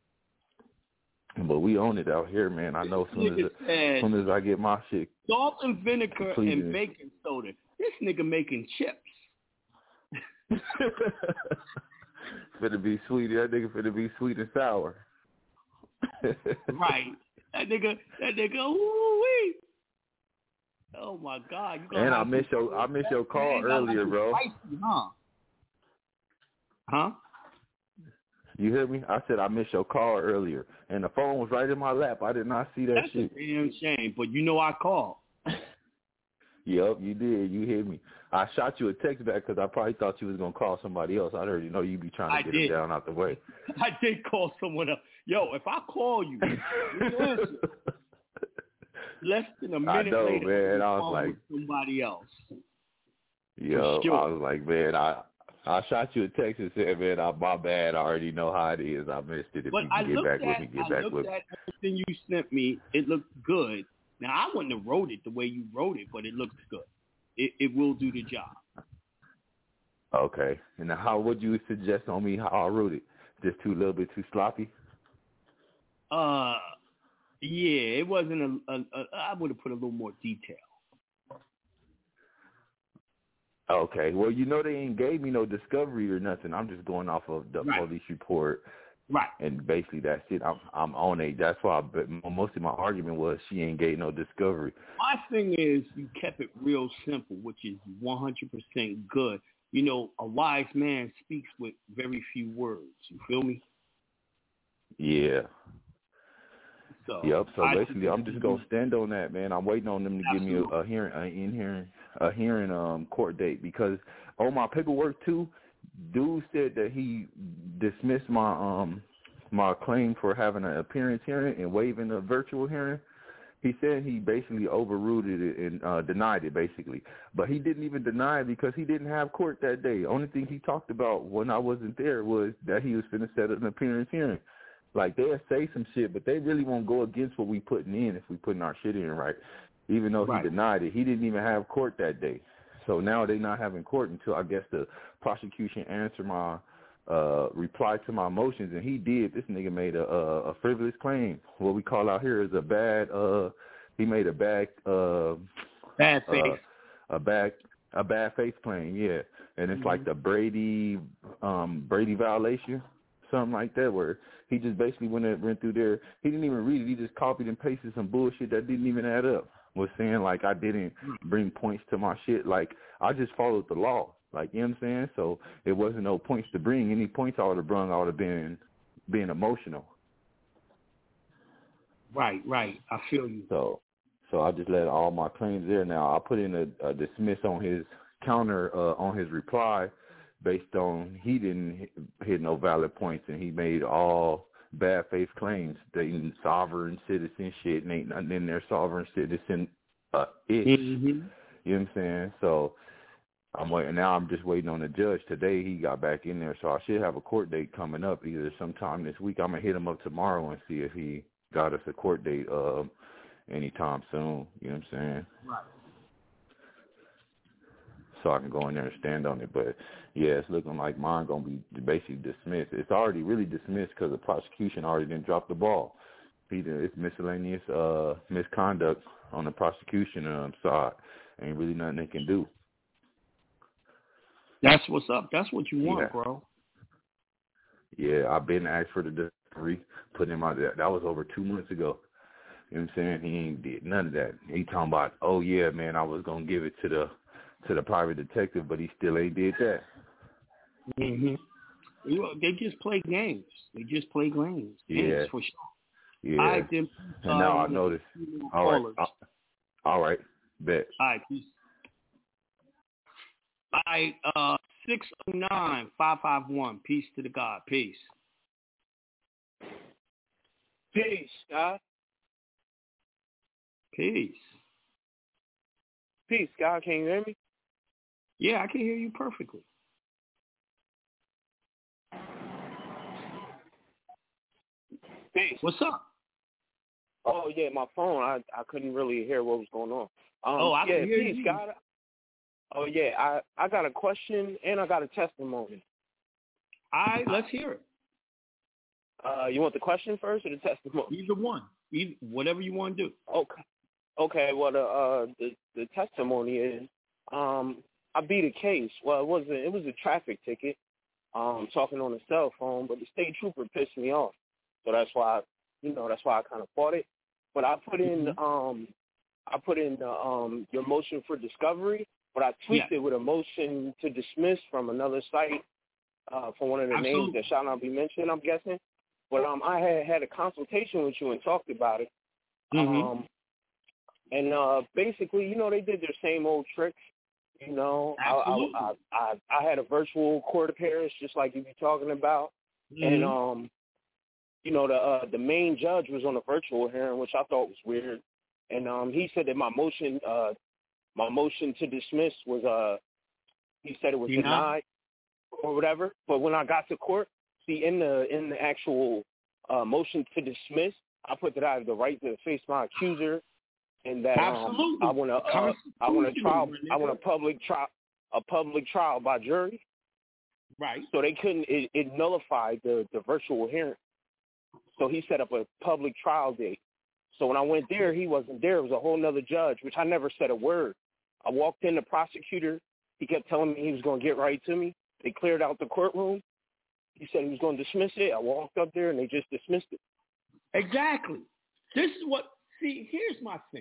N: But we own it out here, man. I know as soon as, as soon as I get my shit.
J: Salt and vinegar
N: completed.
J: and baking soda. This nigga making chips.
N: Finna be sweet. That nigga finna be sweet and sour.
J: Right. That nigga, that nigga, ooh wee. Oh my God. You
N: and I missed your, I missed your call earlier, bro.
J: Spicy, huh? Huh?
N: You hear me? I said I missed your call earlier, and the phone was right in my lap. I did not see that
J: That's
N: shit.
J: That's a damn shame, but you know I called.
N: Yep, you did. You hit me. I shot you a text back because I probably thought you was going to call somebody else. I heard you know you be trying to
J: I
N: get
J: did.
N: it down out the way.
J: I did call someone else. Yo, if I call you, you answer. Less than a minute
N: I know,
J: later,
N: man. I was like,
J: somebody else.
N: Yo,
J: sure.
N: I was like, man, I I shot you a text and said, man, I, my bad. I already know how it is. I missed it. If
J: but
N: you
J: I
N: can get back
J: at,
N: with me, get
J: I
N: back
J: looked
N: with
J: at
N: me.
J: everything you sent me. It looked good. Now, I wouldn't have wrote it the way you wrote it, but it looks good. It, it will do the job.
N: Okay. And how would you suggest on me how I wrote it? Just too a little bit too sloppy?
J: Uh, yeah, it wasn't a, a, a I would have put a little more detail.
N: Okay. Well, you know they ain't gave me no discovery or nothing. I'm just going off of the
J: right.
N: police report.
J: Right.
N: And basically that's it. I'm I'm on it. That's why I, but most of my argument was she ain't gave no discovery.
J: My thing is you kept it real simple, which is one hundred percent good. You know, a wise man speaks with very few words. You feel me?
N: Yeah.
J: So,
N: yep. So
J: I
N: basically, I'm just gonna stand on that, man. I'm waiting on them to
J: Absolutely.
N: give me a, a hearing, a in hearing, a hearing um court date because on my paperwork too, dude said that he dismissed my um my claim for having an appearance hearing and waiving a virtual hearing. He said he basically overruled it and uh, denied it, basically. But he didn't even deny it because he didn't have court that day. Only thing he talked about when I wasn't there was that he was finna set an appearance hearing. Like, they'll say some shit, but they really won't go against what we putting in if we putting our shit in, right? Even though
J: right.
N: he denied it. He didn't even have court that day. So now they not having court until, I guess, the prosecution answer my uh, reply to my motions, and he did. This nigga made a, a, a frivolous claim. What we call out here is a bad, uh, he made a bad, uh,
J: bad faith.
N: Uh, a bad, a bad faith claim, yeah. And it's mm-hmm. like the Brady, um, Brady violation, something like that, where he just basically went and went through there. He didn't even read it. He just copied and pasted some bullshit that didn't even add up. Was saying like I didn't bring points to my shit. Like I just followed the law. Like, you know what I'm saying? So it wasn't no points to bring. Any points I would have brung, I would have been being emotional.
J: Right, right. I feel you.
N: So so I just let all my claims there. Now I put in a, a dismiss on his counter uh, on his reply based on he didn't hit, hit no valid points and he made all bad faith claims. They sovereign citizen shit and ain't nothing in there sovereign citizen uh ish.
J: Mm-hmm.
N: You know what I'm saying? So I'm waiting now. I'm just waiting on the judge. Today he got back in there, so I should have a court date coming up either sometime this week. I'm gonna hit him up tomorrow and see if he got us a court date uh, anytime soon. You know what I'm saying?
J: Right.
N: So I can go in there and stand on it. But yeah, it's looking like mine gonna be basically dismissed. It's already really dismissed because the prosecution already didn't drop the ball. It's miscellaneous uh, misconduct on the prosecution um, side. Ain't really nothing they can do.
J: That's what's up. That's what you want,
N: yeah.
J: bro.
N: Yeah, I've been asked for the discovery, put him out there. That was over two months ago. You know what I'm saying? He ain't did none of that. He talking about, oh yeah, man, I was gonna give it to the to the private detective, but he still ain't did that.
J: Mhm. They just play games. They just play games.
N: Yeah.
J: Games for sure.
N: Yeah.
J: I did,
N: and
J: uh,
N: now I notice. All right. Uh, all right. Bet.
J: All right. Peace. All right, uh, six oh nine, five five one. Peace to the God. Peace.
O: Peace, God.
J: Peace.
O: Peace, God. Can you hear me?
J: Yeah, I can hear you perfectly.
O: Peace.
J: What's up?
O: Oh, yeah, my phone. I, I couldn't really hear what was going on. Um,
J: oh, I
O: yeah,
J: can hear
O: peace,
J: you.
O: God. Oh, yeah, I, I got a question and I got a testimony.
J: All right, let's hear it.
O: Uh, you want the question first or the testimony?
J: Either one. Either, whatever you want to do.
O: Okay. Okay. Well, the uh, the the testimony is, um, I beat a case. Well, it wasn't. It was a traffic ticket. Um, talking on the cell phone, but the state trooper pissed me off, so that's why, you know, that's why I kind of fought it. But I put in,
J: mm-hmm.
O: um, I put in the, um, your motion for discovery, but I tweaked
J: yeah.
O: it with a motion to dismiss from another site uh, for one of the
J: Absolutely.
O: names that shall not be mentioned, I'm guessing. But um, I had had a consultation with you and talked about it.
J: Mm-hmm.
O: Um, and uh, basically, you know, they did their same old tricks. You know, I, I, I I I had a virtual court appearance just like you be talking about, mm-hmm. and um, you know, the uh, the main judge was on a virtual hearing, which I thought was weird, and um, he said that my motion, uh, my motion to dismiss was uh, he said it was
J: you
O: denied know? or whatever. But when I got to court, see in the in the actual uh, motion to dismiss, I put that I have the right to face my accuser. And that um, I want to, uh, I want to trial, I want a public trial, a public trial by jury.
J: Right.
O: So they couldn't. It, it nullified the, the virtual hearing. So he set up a public trial date. So when I went there, he wasn't there. It was a whole nother judge, which I never said a word. I walked in, the prosecutor, he kept telling me he was going to get right to me. They cleared out the courtroom. He said he was going to dismiss it. I walked up there, and they just dismissed it.
J: Exactly. This is what. See, here's my thing.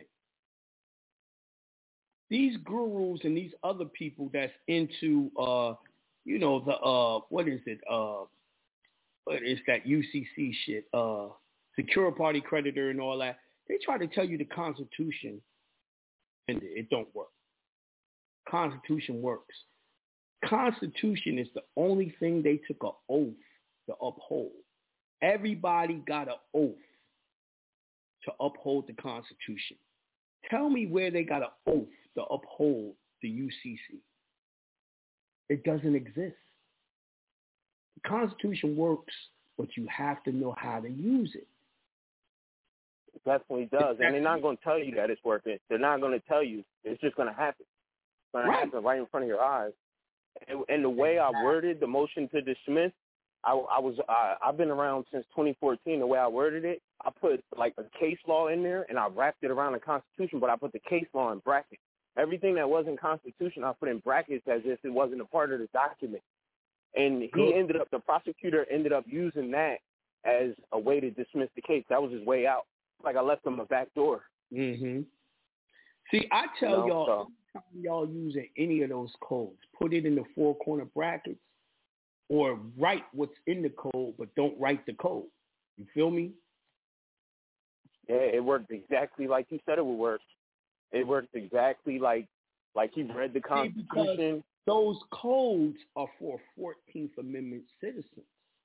J: These gurus and these other people that's into, uh, you know, the, uh, what is it? Uh, what is that U C C shit? Uh, secure party creditor and all that. They try to tell you the Constitution, and it don't work. Constitution works. Constitution is the only thing they took an oath to uphold. Everybody got an oath to uphold the Constitution. Tell me where they got an oath to uphold the U C C. It doesn't exist. The Constitution works, but you have to know how to use it.
O: It definitely does. And they're not going to tell you that it's working. They're not going to tell you. It's just going to happen. It's going
J: right.
O: to happen right in front of your eyes. And, and the way I worded the motion to dismiss, I, I was, I, I've been around since twenty fourteen. The way I worded it, I put like a case law in there, and I wrapped it around the Constitution, but I put the case law in brackets. Everything that wasn't Constitution, I put in brackets as if it wasn't a part of the document. And he cool. ended up, the prosecutor ended up using that as a way to dismiss the case. That was his way out. Like I left him a back door.
J: Mm-hmm. See, I tell
O: you know,
J: y'all,
O: so.
J: anytime y'all using any of those codes, put it in the four corner brackets or write what's in the code, but don't write the code. You feel me?
O: Yeah, it worked exactly like you said it would work. It worked exactly like like he read the Constitution.
J: See, those codes are for fourteenth Amendment citizens.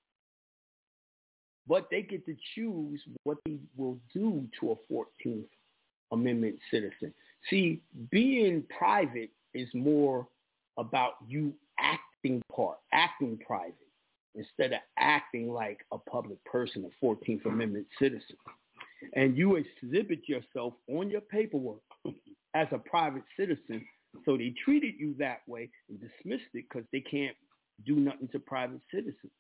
J: But they get to choose what they will do to a fourteenth Amendment citizen. See, being private is more about you acting part, acting private, instead of acting like a public person, a fourteenth Amendment citizen. And you exhibit yourself on your paperwork as a private citizen, so they treated you that way and dismissed it because they can't do nothing to private citizens.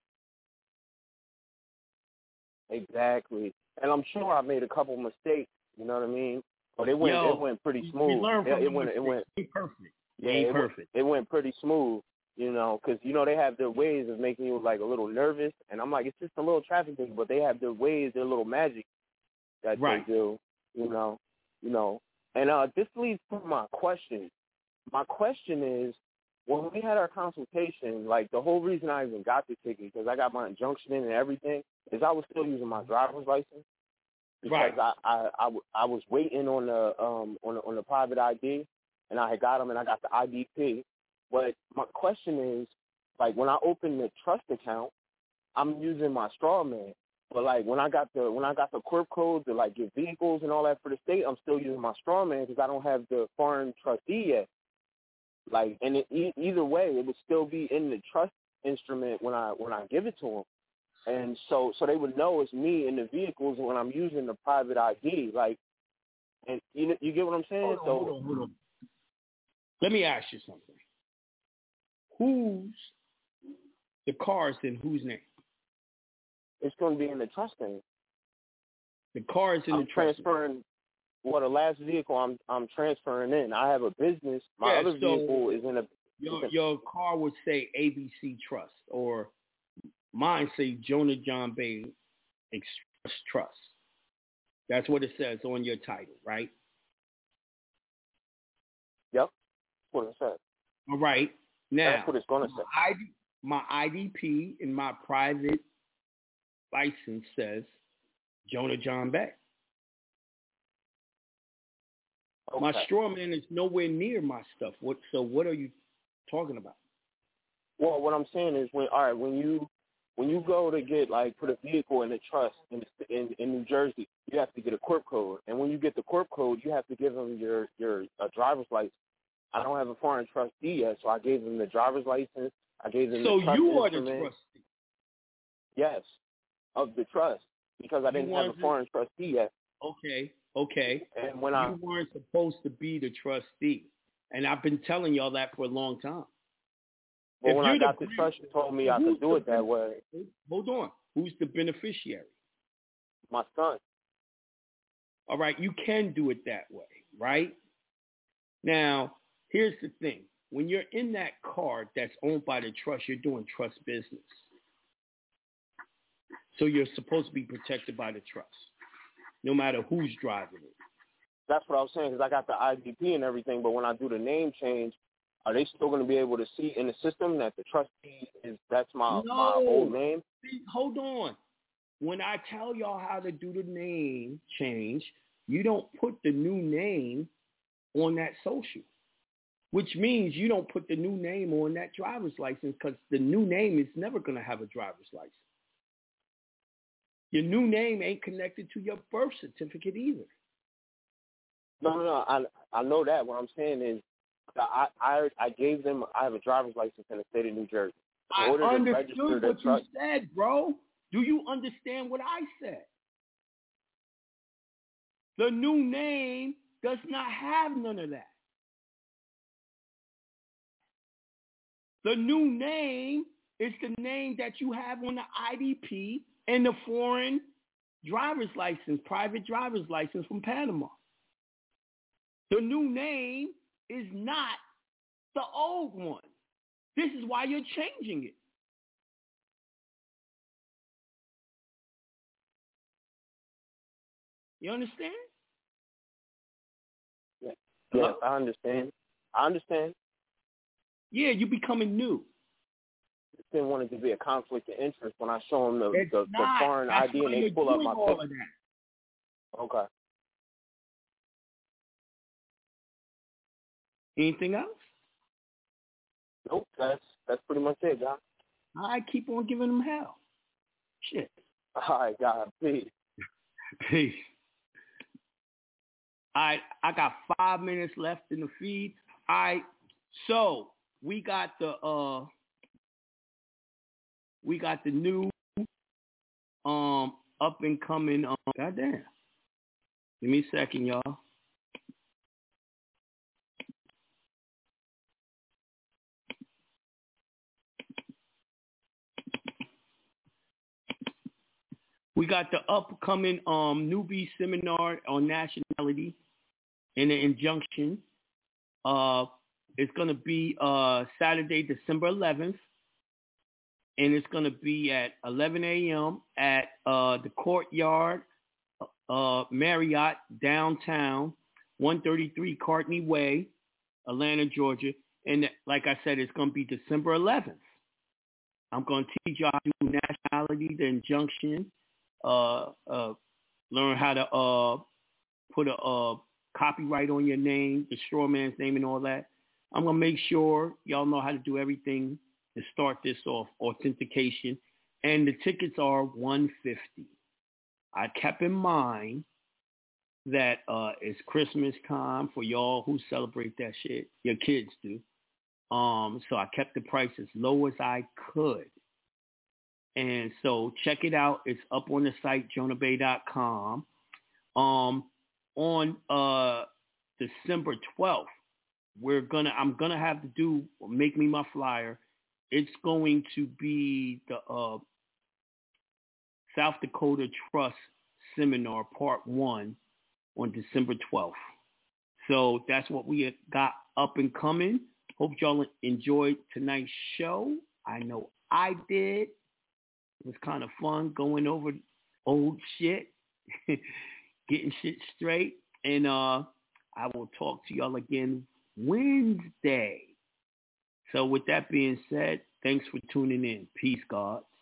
O: Exactly. And I'm sure I made a couple mistakes, you know what I mean? But it went Yo, it went pretty smooth.
J: We learned from
O: it, it went it went
J: Ain't perfect.
O: Yeah,
J: Ain't
O: it
J: perfect.
O: Went, it went pretty smooth, you know, because you know they have their ways of making you like a little nervous, and I'm like, it's just a little traffic thing, but they have their ways, their little magic that
J: right.
O: they do, you know, you know. And uh, this leads to my question. My question is, when we had our consultation, like the whole reason I even got the ticket, because I got my injunction in and everything, is I was still using my driver's license because
J: right.
O: I, I, I, I was waiting on the um on the, on the private I D, and I had got them and I got the I D P. But my question is, like when I opened the trust account, I'm using my straw man. But like when I got the when I got the corp code to like get vehicles and all that for the state, I'm still using my straw man because I don't have the foreign trustee yet. Like, and it, e- either way, it would still be in the trust instrument when I when I give it to them, and so so they would know it's me in the vehicles when I'm using the private I D. Like, and you you get what I'm saying?
J: Hold on,
O: so
J: hold on, hold on. Let me ask you something. Who's the car's in whose name?
O: It's going to be in the trust name.
J: The car is in
O: I'm
J: the trust
O: transferring.
J: name.
O: Well, the last vehicle I'm I'm transferring in. I have a business. My
J: yeah,
O: other
J: so
O: vehicle is in a.
J: Your, your car would say A B C Trust, or mine say Jonah John Bay Express Trust. That's what it says on your title, right?
O: Yep, that's what it says.
J: All right. Now,
O: that's what it's going to say.
J: I D, my I D P in my private license says Jonah John Bay.
O: Okay.
J: My straw man is nowhere near my stuff. What? So what are you talking about?
O: Well, what I'm saying is, when all right, when you when you go to get like put a vehicle in a trust in in, in New Jersey, you have to get a corp code, and when you get the corp code, you have to give them your your uh, driver's license. I don't have a foreign trustee yet, so I gave them the driver's license. I gave them
J: so
O: the trust
J: you are
O: instrument.
J: the trustee.
O: Yes, of the trust, because I didn't have a foreign trustee yet.
J: Okay, okay.
O: And when
J: you
O: I
J: weren't supposed to be the trustee, and I've been telling y'all that for a long time.
O: Well,
J: if
O: when I got the, the trust, you told me I could do it that way.
J: Hold on. Who's the beneficiary?
O: My son.
J: All right, you can do it that way, right? Now, here's the thing. When you're in that car that's owned by the trust, you're doing trust business. So you're supposed to be protected by the trust, no matter who's driving it.
O: That's what I was saying, because I got the I D P and everything, but when I do the name change, are they still going to be able to see in the system that the trustee is, that's my,
J: no.
O: my old name?
J: See, hold on. When I tell y'all how to do the name change, you don't put the new name on that social, which means you don't put the new name on that driver's license, because the new name is never going to have a driver's license. Your new name ain't connected to your birth certificate either.
O: No, no, no. I I know that. What I'm saying is, I I I gave them. I have a driver's license in the state of New Jersey. In
J: I
O: order to
J: understood
O: register
J: what
O: the trust,
J: you said, bro. Do you understand what I said? The new name does not have none of that. The new name is the name that you have on the I D P and the foreign driver's license, private driver's license from Panama. The new name is not the old one. This is why you're changing it. You understand?
O: Yeah. Yes, I understand. I understand.
J: Yeah, you're becoming new.
O: I didn't want it to be a conflict of interest when I show them the,
J: it's
O: the, the foreign
J: That's
O: I D and they pull up my
J: all of that.
O: Okay.
J: Anything else?
O: Nope, that's that's pretty much it, Doc.
J: I keep on giving them hell. Shit.
O: All right, God, please.
J: Peace. All right, I got five minutes left in the feed. All right, so we got the uh, we got the new um up and coming. Um, goddamn. Give me a second, y'all. We got the upcoming um, newbie seminar on nationality and the injunction. Uh, it's going to be uh, Saturday, December eleventh, and it's going to be at eleven a.m. at uh, the Courtyard uh, Marriott downtown, one thirty-three Courtney Way, Atlanta, Georgia. And like I said, it's going to be December eleventh. I'm going to teach you how to do nationality, the injunction, Uh, uh, learn how to uh, put a uh, copyright on your name, the straw man's name and all that. I'm going to make sure y'all know how to do everything to start this off, authentication. And the tickets are one hundred fifty dollars. I kept in mind that uh, it's Christmas time for y'all who celebrate that shit. Your kids do. Um, so I kept the price as low as I could. And so check it out. It's up on the site, jonah bay dot com. Um, on uh, December twelfth, we're gonna. I'm gonna have to do make me my flyer. It's going to be the uh, South Dakota Trust Seminar Part one on December twelfth. So that's what we got up and coming. Hope y'all enjoyed tonight's show. I know I did. It was kind of fun going over old shit, getting shit straight. And uh, I will talk to y'all again Wednesday. So with that being said, thanks for tuning in. Peace, gods.